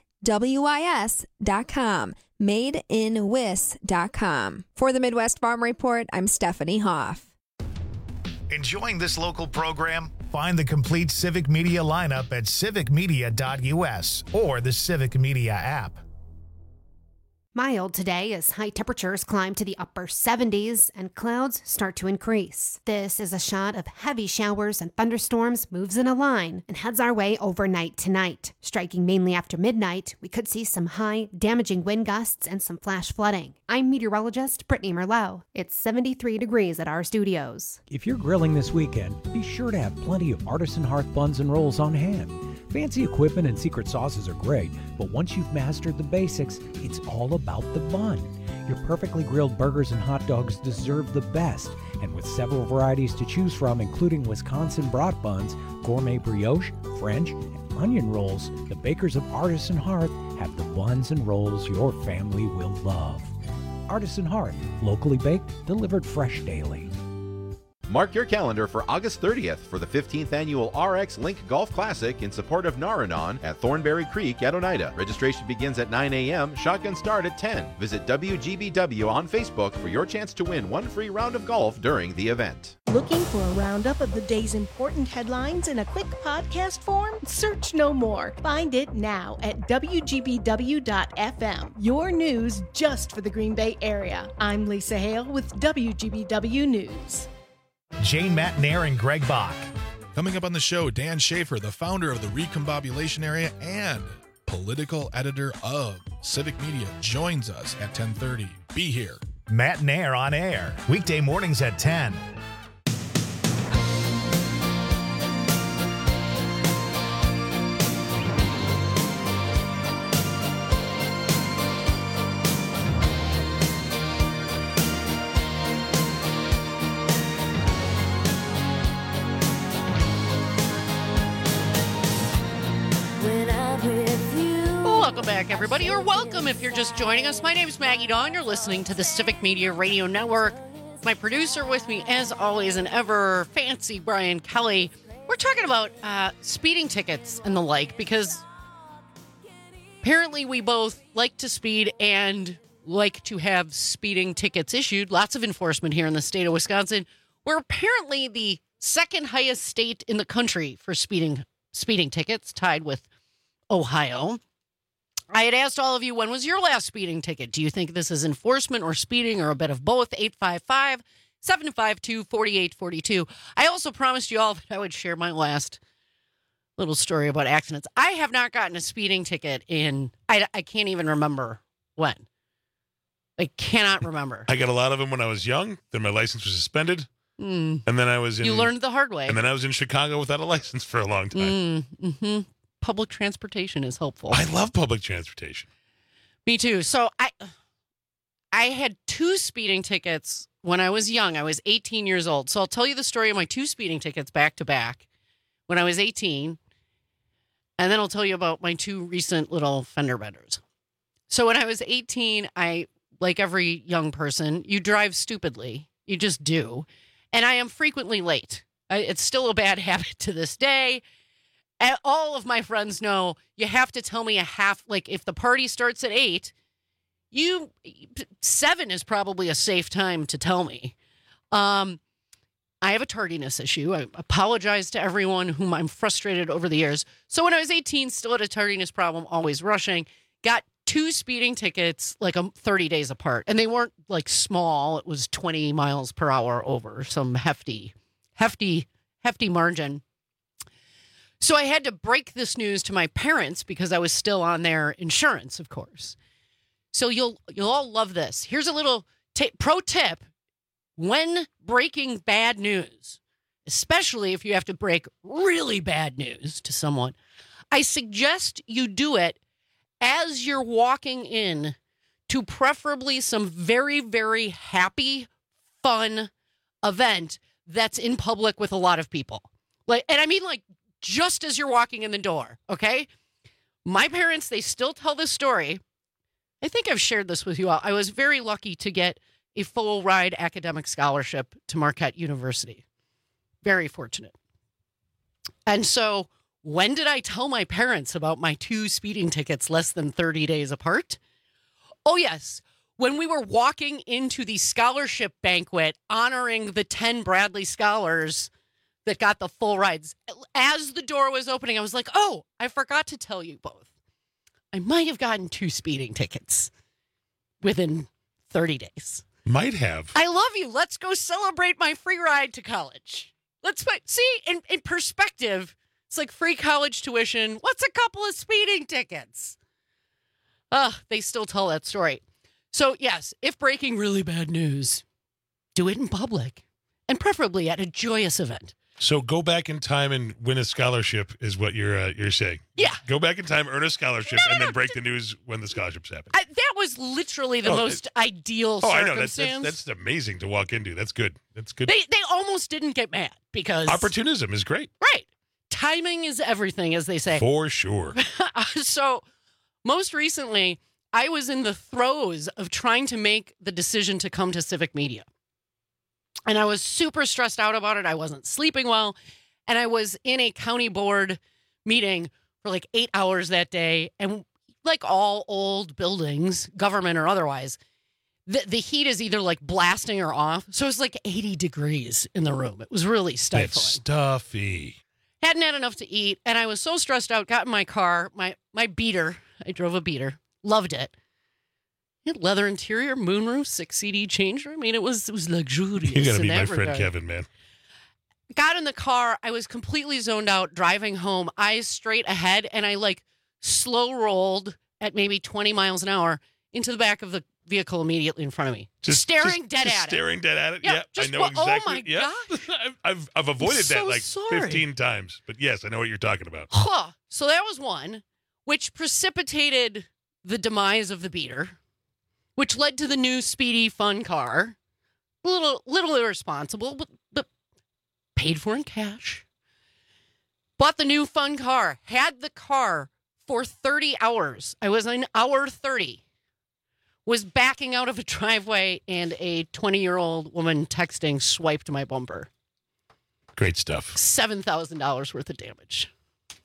wis dot com. made in wis dot com. For the Midwest Farm Report, I'm Stephanie Hoff. Enjoying this local program? Find the complete Civic Media lineup at civic media dot u s or the Civic Media app. Mild today as high temperatures climb to the upper seventies and clouds start to increase. This is a shot of heavy showers and thunderstorms moves in a line and heads our way overnight tonight. Striking mainly after midnight, we could see some high, damaging wind gusts and some flash flooding. I'm meteorologist Brittany Merlot. It's seventy-three degrees at our studios. If you're grilling this weekend, be sure to have plenty of Artisan Hearth buns and rolls on hand. Fancy equipment and secret sauces are great, but once you've mastered the basics, it's all about the bun. Your perfectly grilled burgers and hot dogs deserve the best, and with several varieties to choose from, including Wisconsin brat buns, gourmet brioche, French, and onion rolls, the bakers of Artisan Hearth have the buns and rolls your family will love. Artisan Hearth, locally baked, delivered fresh daily. Mark your calendar for August thirtieth for the fifteenth annual R X Link Golf Classic in support of Naranon at Thornberry Creek at Oneida. Registration begins at nine a.m., shotgun start at ten. Visit W G B W on Facebook for your chance to win one free round of golf during the event. Looking for a roundup of the day's important headlines in a quick podcast form? Search no more. Find it now at w g b w dot f m. Your news just for the Green Bay area. I'm Lisa Hale with W G B W News. Jane Matnair and Greg Bach. Coming up on the show, Dan Schaefer, the founder of the Recombobulation Area and political editor of Civic Media, joins us at ten thirty. Be here. Matnair on air, weekday mornings at ten. welcome back, everybody, or welcome if you're just joining us. My name is Maggie Dawn. You're listening to the Civic Media Radio Network. My producer with me, as always, and ever fancy Brian Kelly. We're talking about uh, speeding tickets and the like, because apparently we both like to speed and like to have speeding tickets issued. Lots of enforcement here in the state of Wisconsin. We're apparently the second highest state in the country for speeding speeding tickets, tied with Ohio. I had asked all of you, when was your last speeding ticket? Do you think this is enforcement or speeding or a bit of both? eight five five, seven five two, four eight four two. I also promised you all that I would share my last little story about accidents. I have not gotten a speeding ticket in, I, I can't even remember when. I cannot remember. I got a lot of them when I was young. Then my license was suspended. Mm. And then I was in... You learned the hard way. And then I was in Chicago without a license for a long time. Mm, mm-hmm. Public transportation is helpful. I love public transportation. Me too. So I I had two speeding tickets when I was young. I was eighteen years old. So I'll tell you the story of my two speeding tickets back to back when I was eighteen. And then I'll tell you about my two recent little fender benders. So when I was eighteen, I, like every young person, you drive stupidly. You just do. And I am frequently late. I, it's still a bad habit to this day. And all of my friends know you have to tell me a half, like if the party starts at eight, you, seven is probably a safe time to tell me. Um, I have a tardiness issue. I apologize to everyone whom I'm frustrated over the years. So when I was eighteen, still had a tardiness problem, always rushing, got two speeding tickets like um, thirty days apart. And they weren't like small. It was twenty miles per hour over some hefty, hefty, hefty margin. So I had to break this news to my parents because I was still on their insurance, of course. So you'll you'll all love this. Here's a little t- pro tip. When breaking bad news, especially if you have to break really bad news to someone, I suggest you do it as you're walking in to preferably some very, very happy, fun event that's in public with a lot of people. Like, and I mean, like, just as you're walking in the door, okay? My parents, they still tell this story. I think I've shared this with you all. I was very lucky to get a full ride academic scholarship to Marquette University. Very fortunate. And so when did I tell my parents about my two speeding tickets less than thirty days apart? Oh, yes. When we were walking into the scholarship banquet honoring the ten Bradley scholars that got the full rides. As the door was opening, I was like, oh, I forgot to tell you both. I might have gotten two speeding tickets within thirty days. Might have. I love you. Let's go celebrate my free ride to college. Let's put, see, in, in perspective, it's like free college tuition. What's a couple of speeding tickets? Ugh, they still tell that story. So, yes, if breaking really bad news, do it in public and preferably at a joyous event. So go back in time and win a scholarship is what you're uh, you're saying. Yeah. Go back in time, earn a scholarship, no, no, and then no. break the news when the scholarships happen. I, that was literally the Oh, most it- ideal Oh, I circumstance. know. That's, that's that's amazing to walk into. That's good. That's good. They they almost didn't get mad because Opportunism is great. right. Timing is everything, as they say. For sure. So most recently, I was in the throes of trying to make the decision to come to Civic Media. And I was super stressed out about it. I wasn't sleeping well. And I was in a county board meeting for like eight hours that day. And like all old buildings, government or otherwise, the, the heat is either like blasting or off. So it was like eighty degrees in the room. It was really stifling. It's stuffy. Hadn't had enough to eat. And I was so stressed out, got in my car, my, my beater. I drove a beater. Loved it. It had leather interior, moonroof, six C D changer. I mean, it was it was luxurious. You got to in be that my friend regard. Kevin, man. Got in the car. I was completely zoned out driving home, eyes straight ahead. And I like slow rolled at maybe twenty miles an hour into the back of the vehicle immediately in front of me. Just staring just- dead just at staring it. dead at it. Yeah, Yeah, just I know wa- exactly. Oh my yeah. gosh. I've, I've I've avoided I'm that so like sorry. fifteen times, but yes, I know what you're talking about. Huh. So that was one, which precipitated the demise of the beater, which led to the new speedy fun car. A little, little irresponsible, but, but paid for in cash. Bought the new fun car. Had the car for thirty hours. I was in hour thirty. Was backing out of a driveway, and a twenty-year-old woman texting swiped my bumper. Great stuff. seven thousand dollars worth of damage.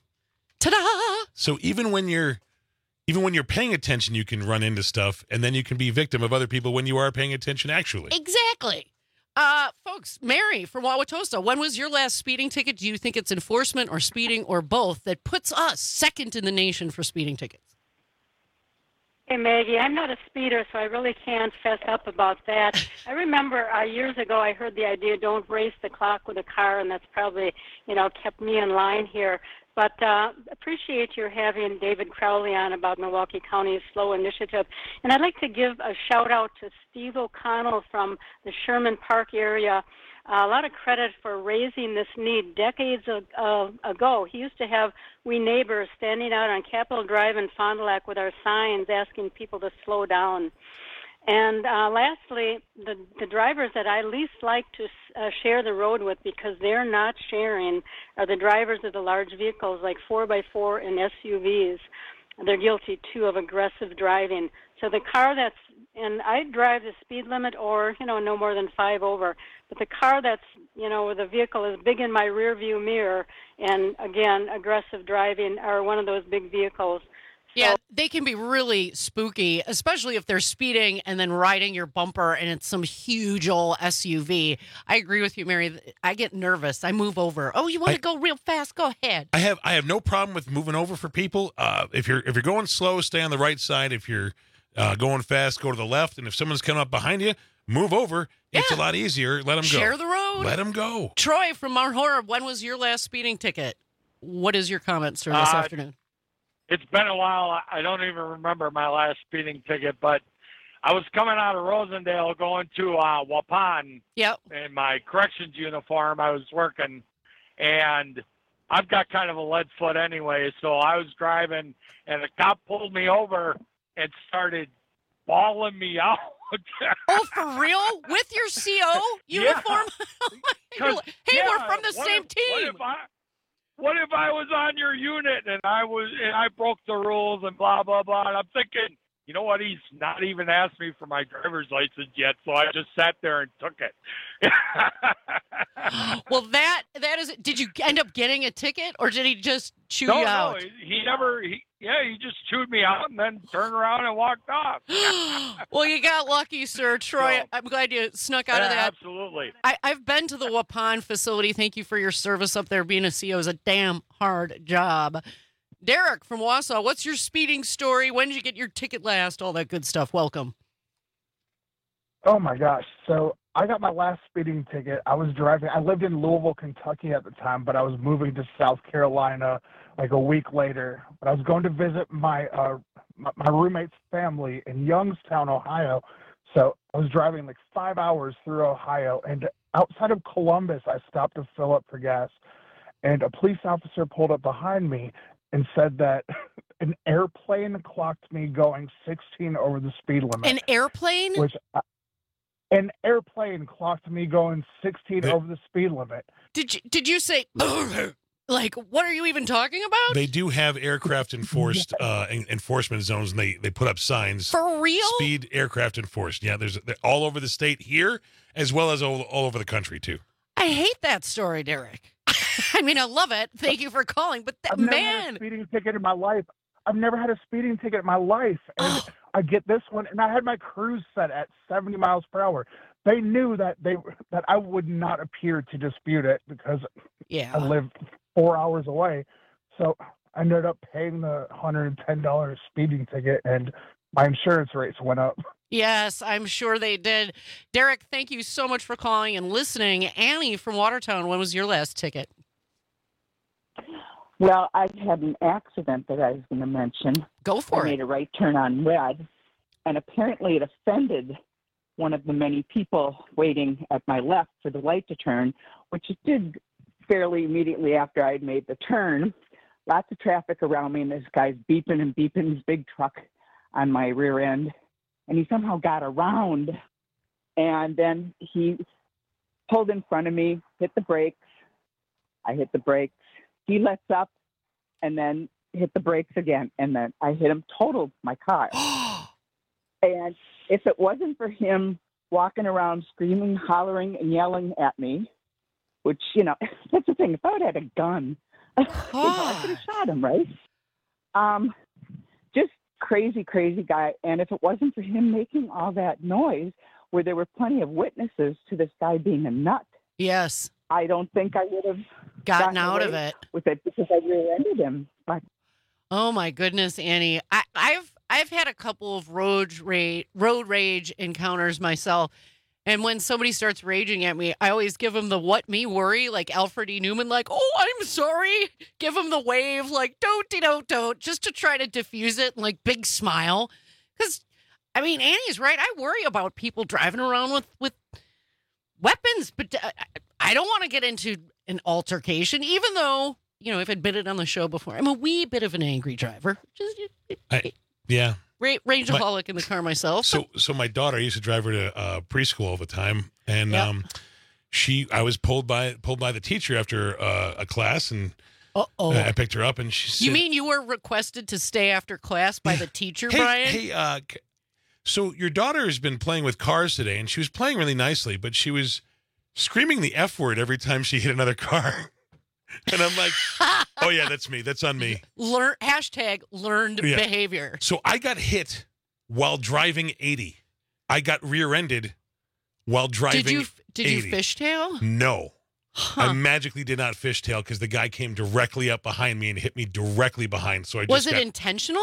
Ta-da! So even when you're even when you're paying attention, you can run into stuff, and then you can be victim of other people when you are paying attention actually. Exactly. Uh, folks, Mary from Wauwatosa, when was your last speeding ticket? Do you think it's enforcement or speeding or both that puts us second in the nation for speeding tickets? Hey, Maggie, I'm not a speeder, so I really can't fess up about that. I remember uh, years ago I heard the idea, don't race the clock with a car, and that's probably, you know, kept me in line here. But uh, appreciate your having David Crowley on about Milwaukee County's slow initiative. And I'd like to give a shout-out to Steve O'Connell from the Sherman Park area. Uh, a lot of credit for raising this need decades uh, ago. He used to have we neighbors standing out on Capitol Drive in Fond du Lac with our signs asking people to slow down. And uh, lastly, the, the drivers that I least like to uh, share the road with because they're not sharing are the drivers of the large vehicles like four by four and S U Vs. They're guilty, too, of aggressive driving. So the car that's, and I drive the speed limit or, you know, no more than five over. But the car that's, you know, where the vehicle is big in my rear view mirror and, again, aggressive driving are one of those big vehicles. Yeah, they can be really spooky, especially if they're speeding and then riding your bumper and it's some huge old S U V. I agree with you, Mary. I get nervous. I move over. Oh, you want to go real fast? Go ahead. I have I have no problem with moving over for people. Uh, if you're if you're going slow, stay on the right side. If you're uh, going fast, go to the left. And if someone's coming up behind you, move over. Yeah. It's a lot easier. Let them go. Share the road. Let them go. Troy from Mount Horeb, when was your last speeding ticket? What is your comment, sir, this Uh, afternoon? It's been a while. I- I don't even remember my last speeding ticket, but I was coming out of Rosendale going to uh, Waupun. Yep. In my corrections uniform, I was working, and I've got kind of a lead foot anyway, so I was driving, and a cop pulled me over and started bawling me out. Oh, for real? With your C O uniform? You're like, hey, yeah, we're from the what same if- team. What if, I, what if I was on your unit and I was and I broke the rules and blah blah blah? And I'm thinking, you know what? He's not even asked me for my driver's license yet, so I just sat there and took it. Well, that that is. Did you end up getting a ticket, or did he just chew no, you no, out? he, he never. He, yeah, he just chewed me out and then turned around and walked off. Well, you got lucky, sir. Troy, No. I'm glad you snuck out Yeah, of that. absolutely. I, I've been to the Waupun facility. Thank you for your service up there. Being a C O is a damn hard job. Derek from Wausau, what's your speeding story? When did you get your ticket last? All that good stuff. Welcome. Oh my gosh. So I got my last speeding ticket. I was driving. I lived in Louisville, Kentucky at the time, but I was moving to South Carolina like a week later. But I was going to visit my uh, my, my roommate's family in Youngstown, Ohio. So I was driving like five hours through Ohio, and outside of Columbus, I stopped to fill up for gas, and a police officer pulled up behind me and said that an airplane clocked me going sixteen over the speed limit. An airplane? Which I, an airplane clocked me going sixteen over the speed limit. Did you did you say like what are you even talking about? They do have aircraft enforced uh, en- enforcement zones, and they, they put up signs. For real? Speed aircraft enforced. Yeah, there's they're all over the state here, as well as all, all over the country too. I hate that story, Derek. I mean, I love it. Thank you for calling, but that I've never had man. a speeding ticket in my life. I've never had a speeding ticket in my life, and I get this one, and I had my cruise set at seventy miles per hour. They knew that they that I would not appear to dispute it because yeah. I live four hours away. So I ended up paying the one hundred ten dollars speeding ticket, and my insurance rates went up. Yes, I'm sure they did. Derek, thank you so much for calling and listening. Annie from Watertown, when was your last ticket? Well, I had an accident that I was going to mention. Go for I it. made a right turn on red, and apparently it offended one of the many people waiting at my left for the light to turn, which it did fairly immediately after I'd made the turn. Lots of traffic around me, and this guy's beeping and beeping his big truck on my rear end, and he somehow got around, and then he pulled in front of me, hit the brakes. I hit the brakes. He lets up, and then hit the brakes again, and then I hit him, totaled my car. And if it wasn't for him walking around screaming, hollering, and yelling at me, which, you know, that's the thing. If I would have had a gun, you know, I could have shot him, right? Um, just crazy, crazy guy. And if it wasn't for him making all that noise, where there were plenty of witnesses to this guy being a nut, yes, I don't think I would have gotten out of it with it because I rear-ended him. But oh my goodness, Annie, I, I've I've had a couple of road rage road rage encounters myself, and when somebody starts raging at me, I always give them the "what me worry," like Alfred E. Newman, like "oh, I'm sorry," give them the wave, like "don't don't don't," just to try to diffuse it, and like big smile, because I mean Annie's right. I worry about people driving around with with weapons, but I, I don't want to get into an altercation, even though. You know, I've admitted on the show before, I'm a wee bit of an angry driver. Just I, yeah. ra- rangeaholic in the car myself. So, so my daughter I used to drive her to uh, preschool all the time, and Yep. um, she, I was pulled by pulled by the teacher after uh, a class, and Uh-oh. I picked her up, and she said, You mean you were requested to stay after class by the teacher, hey, Brian? Hey, uh, c- so your daughter has been playing with cars today, and she was playing really nicely, but she was screaming the F word every time she hit another car. And I'm like, oh, yeah, that's me. That's on me. Learn hashtag learned Yeah. behavior. So I got hit while driving eighty. I got rear-ended while driving Did you did eighty. you fishtail? No. Huh. I magically did not fishtail because the guy came directly up behind me and hit me directly behind. So I just Was it got, intentional?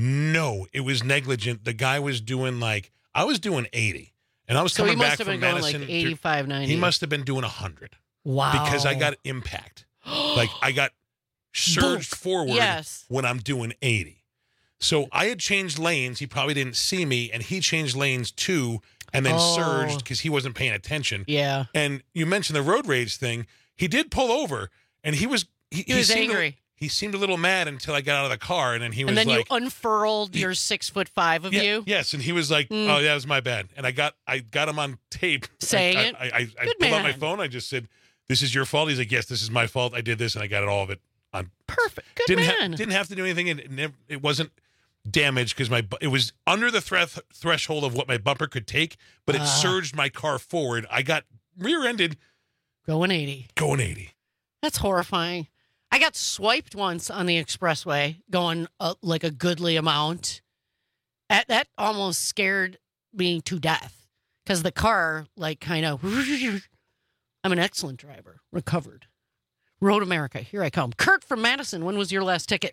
No, it was negligent. The guy was doing like, I was doing eighty. And I was So he coming must back have from been going Madison. like to- eighty-five, ninety. He must have been doing one hundred. Wow. Because I got impact. Like I got surged forward Yes. when I'm doing eighty. So I had changed lanes. He probably didn't see me, and he changed lanes too, and then Oh. surged because he wasn't paying attention. Yeah. And you mentioned the road rage thing. He did pull over, and he was he, He was seemed a- angry. he seemed a little mad until I got out of the car, and then he was And then like, you unfurled your six foot five of yeah, you. yes, and he was like, Mm. "Oh, that was my bad." And I got I got him on tape Saying I, it? I, I, I, I Good pulled out my man. phone. I just said, "This is your fault." He's like, "Yes, this is my fault. I did this, and I got it all of it on perfect." Good didn't man. Ha- didn't have to do anything, and it, never, it wasn't damaged because my bu- it was under the thre- threshold of what my bumper could take, but it Ah. surged my car forward. I got rear-ended Going eighty. going eighty. That's horrifying. I got swiped once on the expressway going uh, like a goodly amount. That, that almost scared me to death because the car, like, kind of. I'm an excellent driver. Recovered. Road America, here I come. Kurt from Madison, when was your last ticket?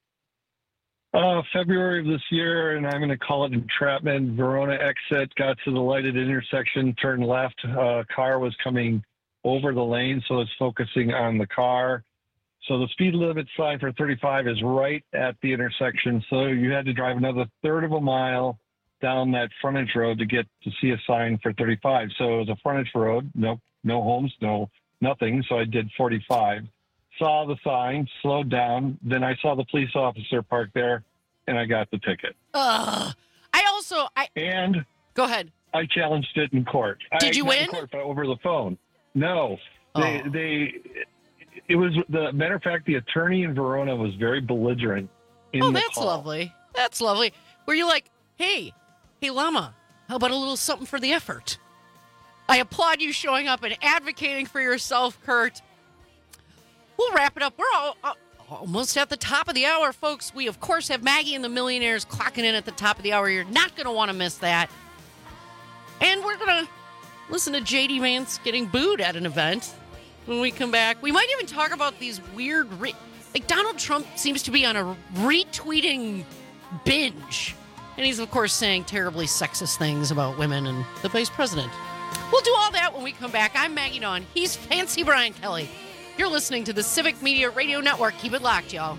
Uh, February of this year, and I'm going to call it entrapment. Verona exit, got to the lighted intersection, turned left. Uh, car was coming over the lane, so it's focusing on the car. So the speed limit sign for thirty-five is right at the intersection. So you had to drive another third of a mile down that frontage road to get to see a sign for thirty-five. So it was a frontage road, no, no homes, no nothing. So I did forty-five. Saw the sign, slowed down. Then I saw the police officer parked there, and I got the ticket. Ugh. I also, I And go ahead. I challenged it in court. Did I, you not win? In court, but over the phone. No, they Oh. they. It was the matter of fact. The attorney in Verona was very belligerent. In Oh, the that's call. lovely. That's lovely. Were you like, hey, hey, Llama, how about a little something for the effort? I applaud you showing up and advocating for yourself, Kurt. We'll wrap it up. We're all, uh, almost at the top of the hour, folks. We, of course, have Maggie and the Millionaires clocking in at the top of the hour. You're not going to want to miss that. And we're going to listen to J D Vance getting booed at an event when we come back. We might even talk about these weird... Re- like, Donald Trump seems to be on a retweeting binge. And he's, of course, saying terribly sexist things about women and the vice president. We'll do all that when we come back. I'm Maggie Dawn. He's Fancy Brian Kelly. You're listening to the Civic Media Radio Network. Keep it locked, y'all.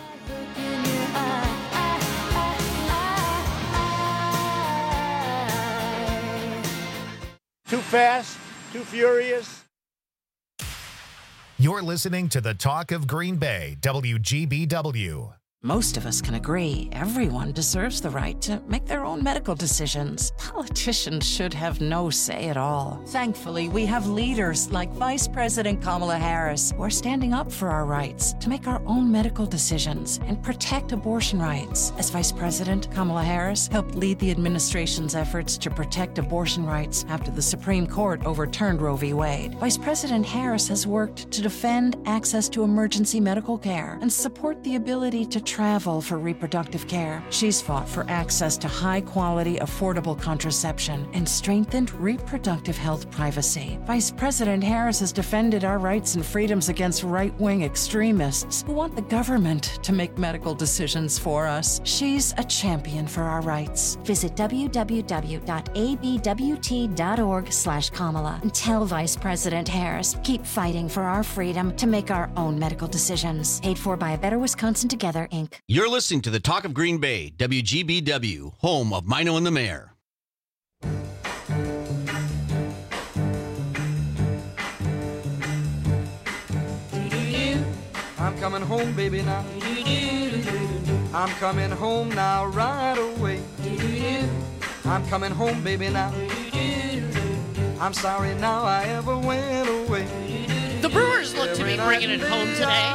Too fast, too furious. You're listening to the Talk of Green Bay, W G B W. Most of us can agree everyone deserves the right to make their own medical decisions. Politicians should have no say at all. Thankfully, we have leaders like Vice President Kamala Harris who are standing up for our rights to make our own medical decisions and protect abortion rights. As Vice President, Kamala Harris helped lead the administration's efforts to protect abortion rights after the Supreme Court overturned Roe v. Wade. Vice President Harris has worked to defend access to emergency medical care and support the ability to travel for reproductive care. She's fought for access to high-quality, affordable contraception and strengthened reproductive health privacy. Vice President Harris has defended our rights and freedoms against right-wing extremists who want the government to make medical decisions for us. She's a champion for our rights. Visit w w w dot a b w t dot org slash Kamala and tell Vice President Harris, keep fighting for our freedom to make our own medical decisions. Paid for by a Better Wisconsin Together, Incorporated. You're listening to the Talk of Green Bay, W G B W, home of Mino and the Mayor. I'm coming home, baby, now. I'm coming home now, right away. I'm coming home, baby, now. I'm sorry now I ever went away. The Brewers look to be bringing it home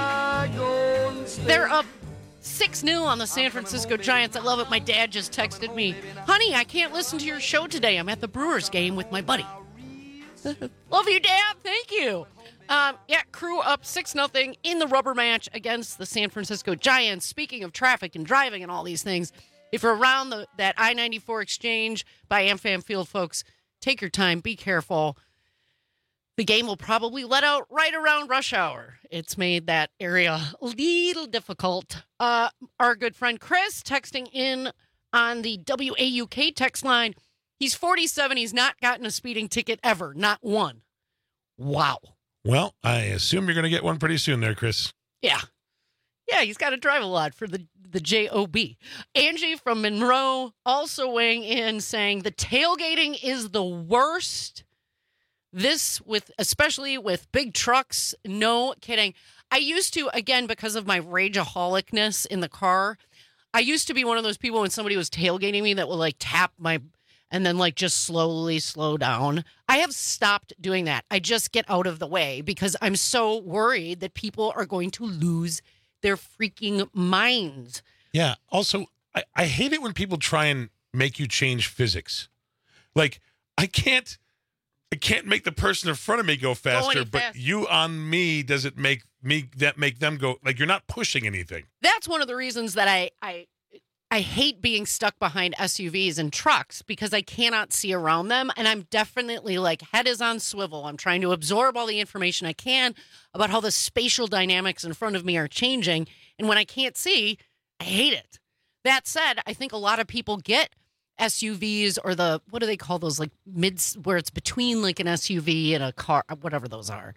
today. They're up six nil on the San Francisco Giants. I love it. My dad just texted me, honey, I can't listen to your show today. I'm at the Brewers game with my buddy. Love you, Dad. Thank you. Um, yeah, Crew up six nothing in the rubber match against the San Francisco Giants. Speaking of traffic and driving and all these things, if you're around the, that I ninety-four exchange by AmFam Field, folks, take your time. Be careful. The game will probably let out right around rush hour. It's made that area a little difficult. Uh, our good friend Chris texting in on the W A U K text line. He's forty-seven. He's not gotten a speeding ticket ever. Not one. Wow. Well, I assume you're going to get one pretty soon there, Chris. Yeah. Yeah, he's got to drive a lot for the, the J O B. Angie from Monroe also weighing in saying the tailgating is the worst. This with, especially with big trucks, no kidding. I used to, again, because of my rageaholicness in the car, I used to be one of those people when somebody was tailgating me that would like tap my, and then like just slowly slow down. I have stopped doing that. I just get out of the way because I'm so worried that people are going to lose their freaking minds. Yeah. Also, I, I hate it when people try and make you change physics. Like, I can't, I can't make the person in front of me go faster, go but fast. you on me doesn't make me that make them go, like, you're not pushing anything. That's one of the reasons that I, I, I hate being stuck behind S U Vs and trucks because I cannot see around them. And I'm definitely like head is on swivel. I'm trying to absorb all the information I can about how the spatial dynamics in front of me are changing. And when I can't see, I hate it. That said, I think a lot of people get S U Vs or the, what do they call those? Like mids, where it's between like an S U V and a car, whatever those are.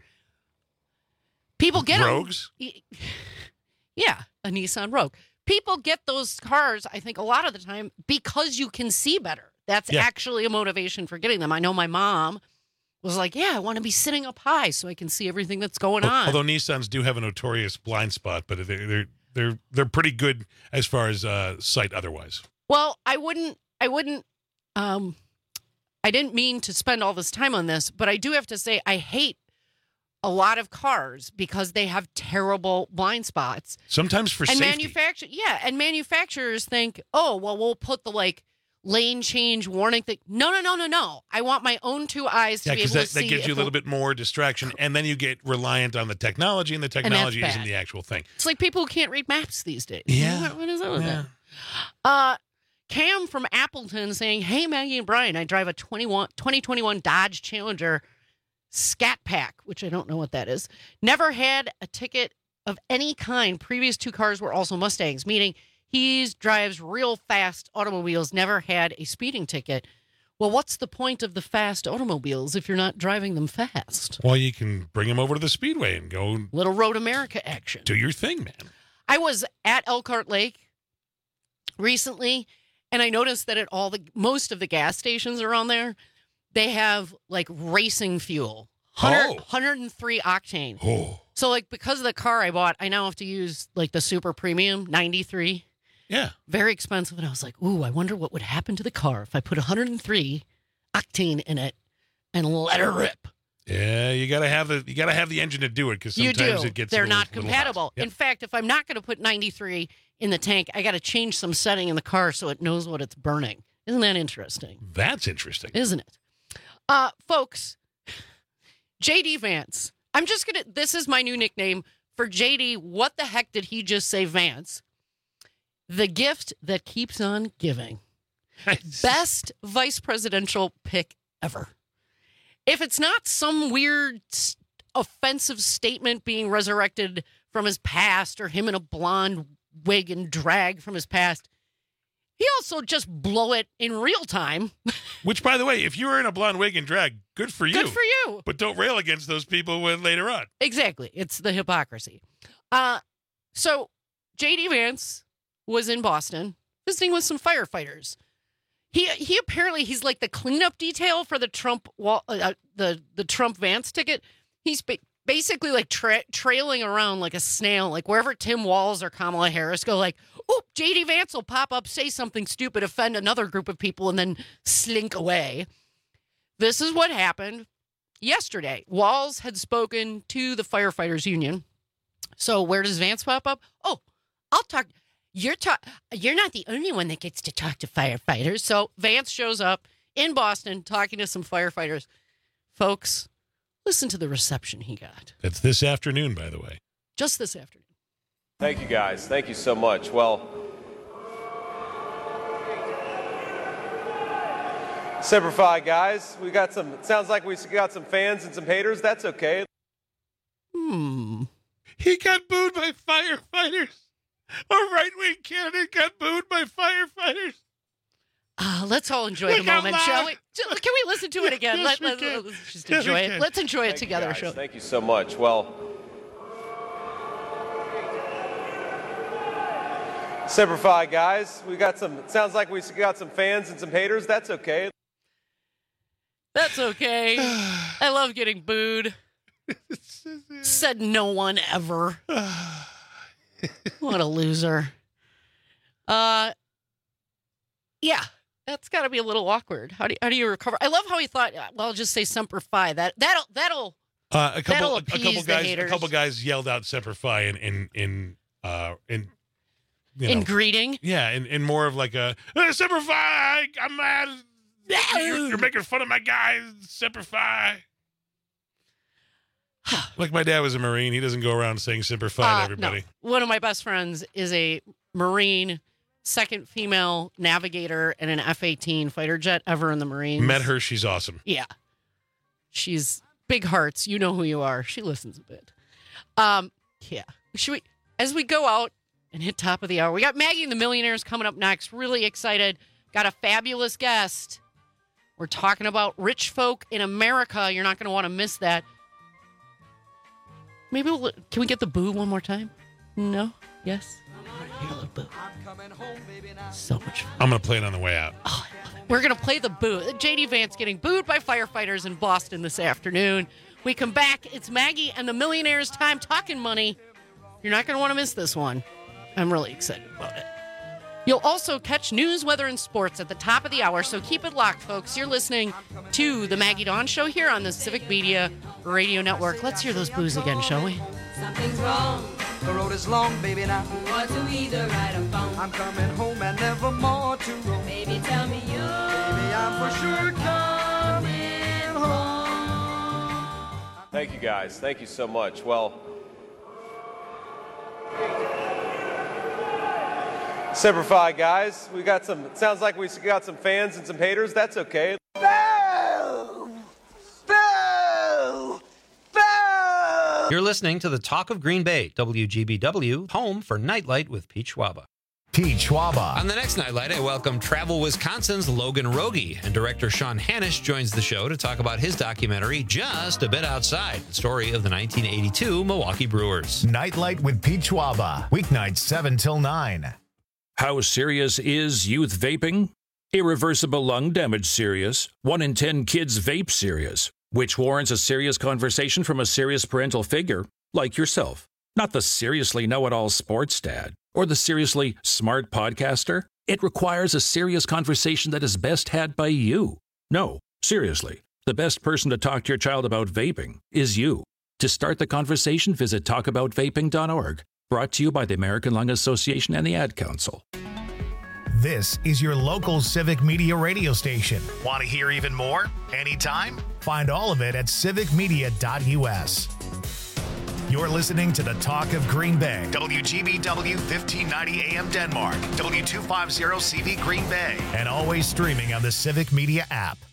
People get Rogues? them. Yeah, a Nissan Rogue. People get those cars, I think, a lot of the time because you can see better. That's Yeah. actually a motivation for getting them. I know my mom was like, yeah, I want to be sitting up high so I can see everything that's going on. Although Nissans do have a notorious blind spot, but they're they're they're, they're pretty good as far as uh, sight otherwise. Well, I wouldn't, I wouldn't, um, I didn't mean to spend all this time on this, but I do have to say I hate a lot of cars because they have terrible blind spots. Sometimes for and safety. manufacture, yeah, and manufacturers think, oh, well, we'll put the like lane change warning thing. No, no, no, no, no. I want my own two eyes to Yeah, be able because to that, see. that gives you a if little bit more distraction, and then you get reliant on the technology, and the technology bad. isn't the actual thing. It's like people who can't read maps these days. Yeah. What, what is that with Yeah. that? Uh, Cam from Appleton saying, hey, Maggie and Brian, I drive a twenty-one, twenty twenty-one Dodge Challenger Scat Pack, which I don't know what that is. Never had a ticket of any kind. Previous two cars were also Mustangs, meaning he drives real fast automobiles, never had a speeding ticket. Well, what's the point of the fast automobiles if you're not driving them fast? Well, you can bring them over to the speedway and go Little Road America action. do your thing, man. I was at Elkhart Lake recently, and I noticed that at all the most of the gas stations around there, they have like racing fuel one hundred, Oh. one hundred three octane. Oh. So, like, because of the car I bought, I now have to use, like, the super premium ninety-three. Yeah. Very expensive. And I was like, ooh, I wonder what would happen to the car if I put one hundred three octane in it and let her rip. Yeah, you gotta have the you gotta have the engine to do it because You sometimes do. it gets a They're little- not little compatible. hot. Yep. In fact, if I'm not going to put ninety-three in the tank, I got to change some setting in the car so it knows what it's burning. Isn't that interesting? That's interesting. Isn't it? Uh, folks, J D Vance. I'm just going to, this is my new nickname for J D. What the heck did he just say, Vance? The gift that keeps on giving. Best vice presidential pick ever. If it's not some weird s- offensive statement being resurrected from his past or him in a blonde wig and drag from his past, he also just blow it in real time. Which, by the way, if you were in a blonde wig and drag, good for you. Good for you. But don't rail against those people when later on. Exactly. It's the hypocrisy. Uh, so J D Vance was in Boston visiting with some firefighters. He he apparently he's like the cleanup detail for the Trump wall, uh, the the Trump Vance ticket. He's ba- basically like tra- trailing around like a snail, like wherever Tim Walz or Kamala Harris go. Like, oh, J D Vance will pop up, say something stupid, offend another group of people, and then slink away. This is what happened yesterday. Walz had spoken to the firefighters union. So where does Vance pop up? Oh, I'll talk. You're talk. You're not the only one that gets to talk to firefighters. So Vance shows up in Boston talking to some firefighters. Folks, listen to the reception he got. That's this afternoon, by the way. Just this afternoon. Thank you, guys. Thank you so much. Well, Semper Fi, guys. We got some. It sounds like we got some fans and some haters. That's okay. Hmm. He got booed by firefighters. A right-wing candidate got booed by firefighters. Uh, let's all enjoy Look the how moment, loud. shall we? Can we listen to it again? Yes, let, we let, can. let's just Yes, we enjoy it. can. Let's enjoy it Thank you, together. guys. Shall- Thank you so much. Well, Semper Fi, guys. We got some. It sounds like we got some fans and some haters. That's okay. That's okay. I love getting booed. Said no one ever. What a loser. Uh, yeah, that's got to be a little awkward. How do you, how do you recover? I love how he thought. Well, I'll just say Semper Fi. That that'll that'll Uh, a couple, that'll a, a appease couple the guys, a haters. couple guys yelled out "Semper Fi" in in in uh, in you in know, greeting. yeah, in, in more of like a uh, "Semper Fi." I'm mad. You're, you're making fun of my guy. Semper Fi. Like my dad was a Marine. He doesn't go around saying Semper Fi Uh, to everybody. No. One of my best friends is a Marine, second female navigator in an F eighteen fighter jet ever in the Marines. Met her. She's awesome. Yeah. She's big hearts. You know who you are. She listens a bit. Um, yeah. Should we, as we go out and hit top of the hour, we got Maggie and the Millionaires coming up next. Really excited. Got a fabulous guest. We're talking about rich folk in America. You're not going to want to miss that. Maybe we'll, can we get the boo one more time? No? Yes? Hear a little boo. So much fun. I'm gonna play it on the way out. We're going to play the boo. J D Vance getting booed by firefighters in Boston this afternoon. We come back. It's Maggie and the Millionaires time talking money. You're not going to want to miss this one. I'm really excited about it. You'll also catch news, weather, and sports at the top of the hour, so keep it locked, folks. You're listening to the Maggie Dawn Show here on the Civic Media Radio Network. Let's hear those boos again, shall we? Something's wrong. The road is long, baby, now. Want to either right or wrong. I'm coming home and never more to roam. Baby, tell me you. Baby, I'm for sure coming home. Thank you, guys. Thank you so much. Well, Semper Fi, guys. We got some. It sounds like we got some fans and some haters. That's okay. You're listening to the Talk of Green Bay, W G B W, home for Nightlight with Pete Schwaba. Pete Schwaba. On the next Nightlight, I welcome Travel Wisconsin's Logan Rogie, and director Sean Hannish joins the show to talk about his documentary, Just a Bit Outside, the story of the nineteen eighty-two Milwaukee Brewers. Nightlight with Pete Schwaba. Weeknights seven till nine. How serious is youth vaping? Irreversible lung damage serious. One in ten kids vape serious. which warrants a serious conversation from a serious parental figure like yourself. Not the seriously know-it-all sports dad or the seriously smart podcaster. It requires a serious conversation that is best had by you. No, seriously, the best person to talk to your child about vaping is you. To start the conversation, visit talk about vaping dot org. Brought to you by the American Lung Association and the Ad Council. This is your local civic media radio station. Want to hear even more? Anytime? Find all of it at civic media dot U S. You're listening to the Talk of Green Bay. W G B W fifteen ninety A M Denmark. W two fifty C V Green Bay. And always streaming on the Civic Media app.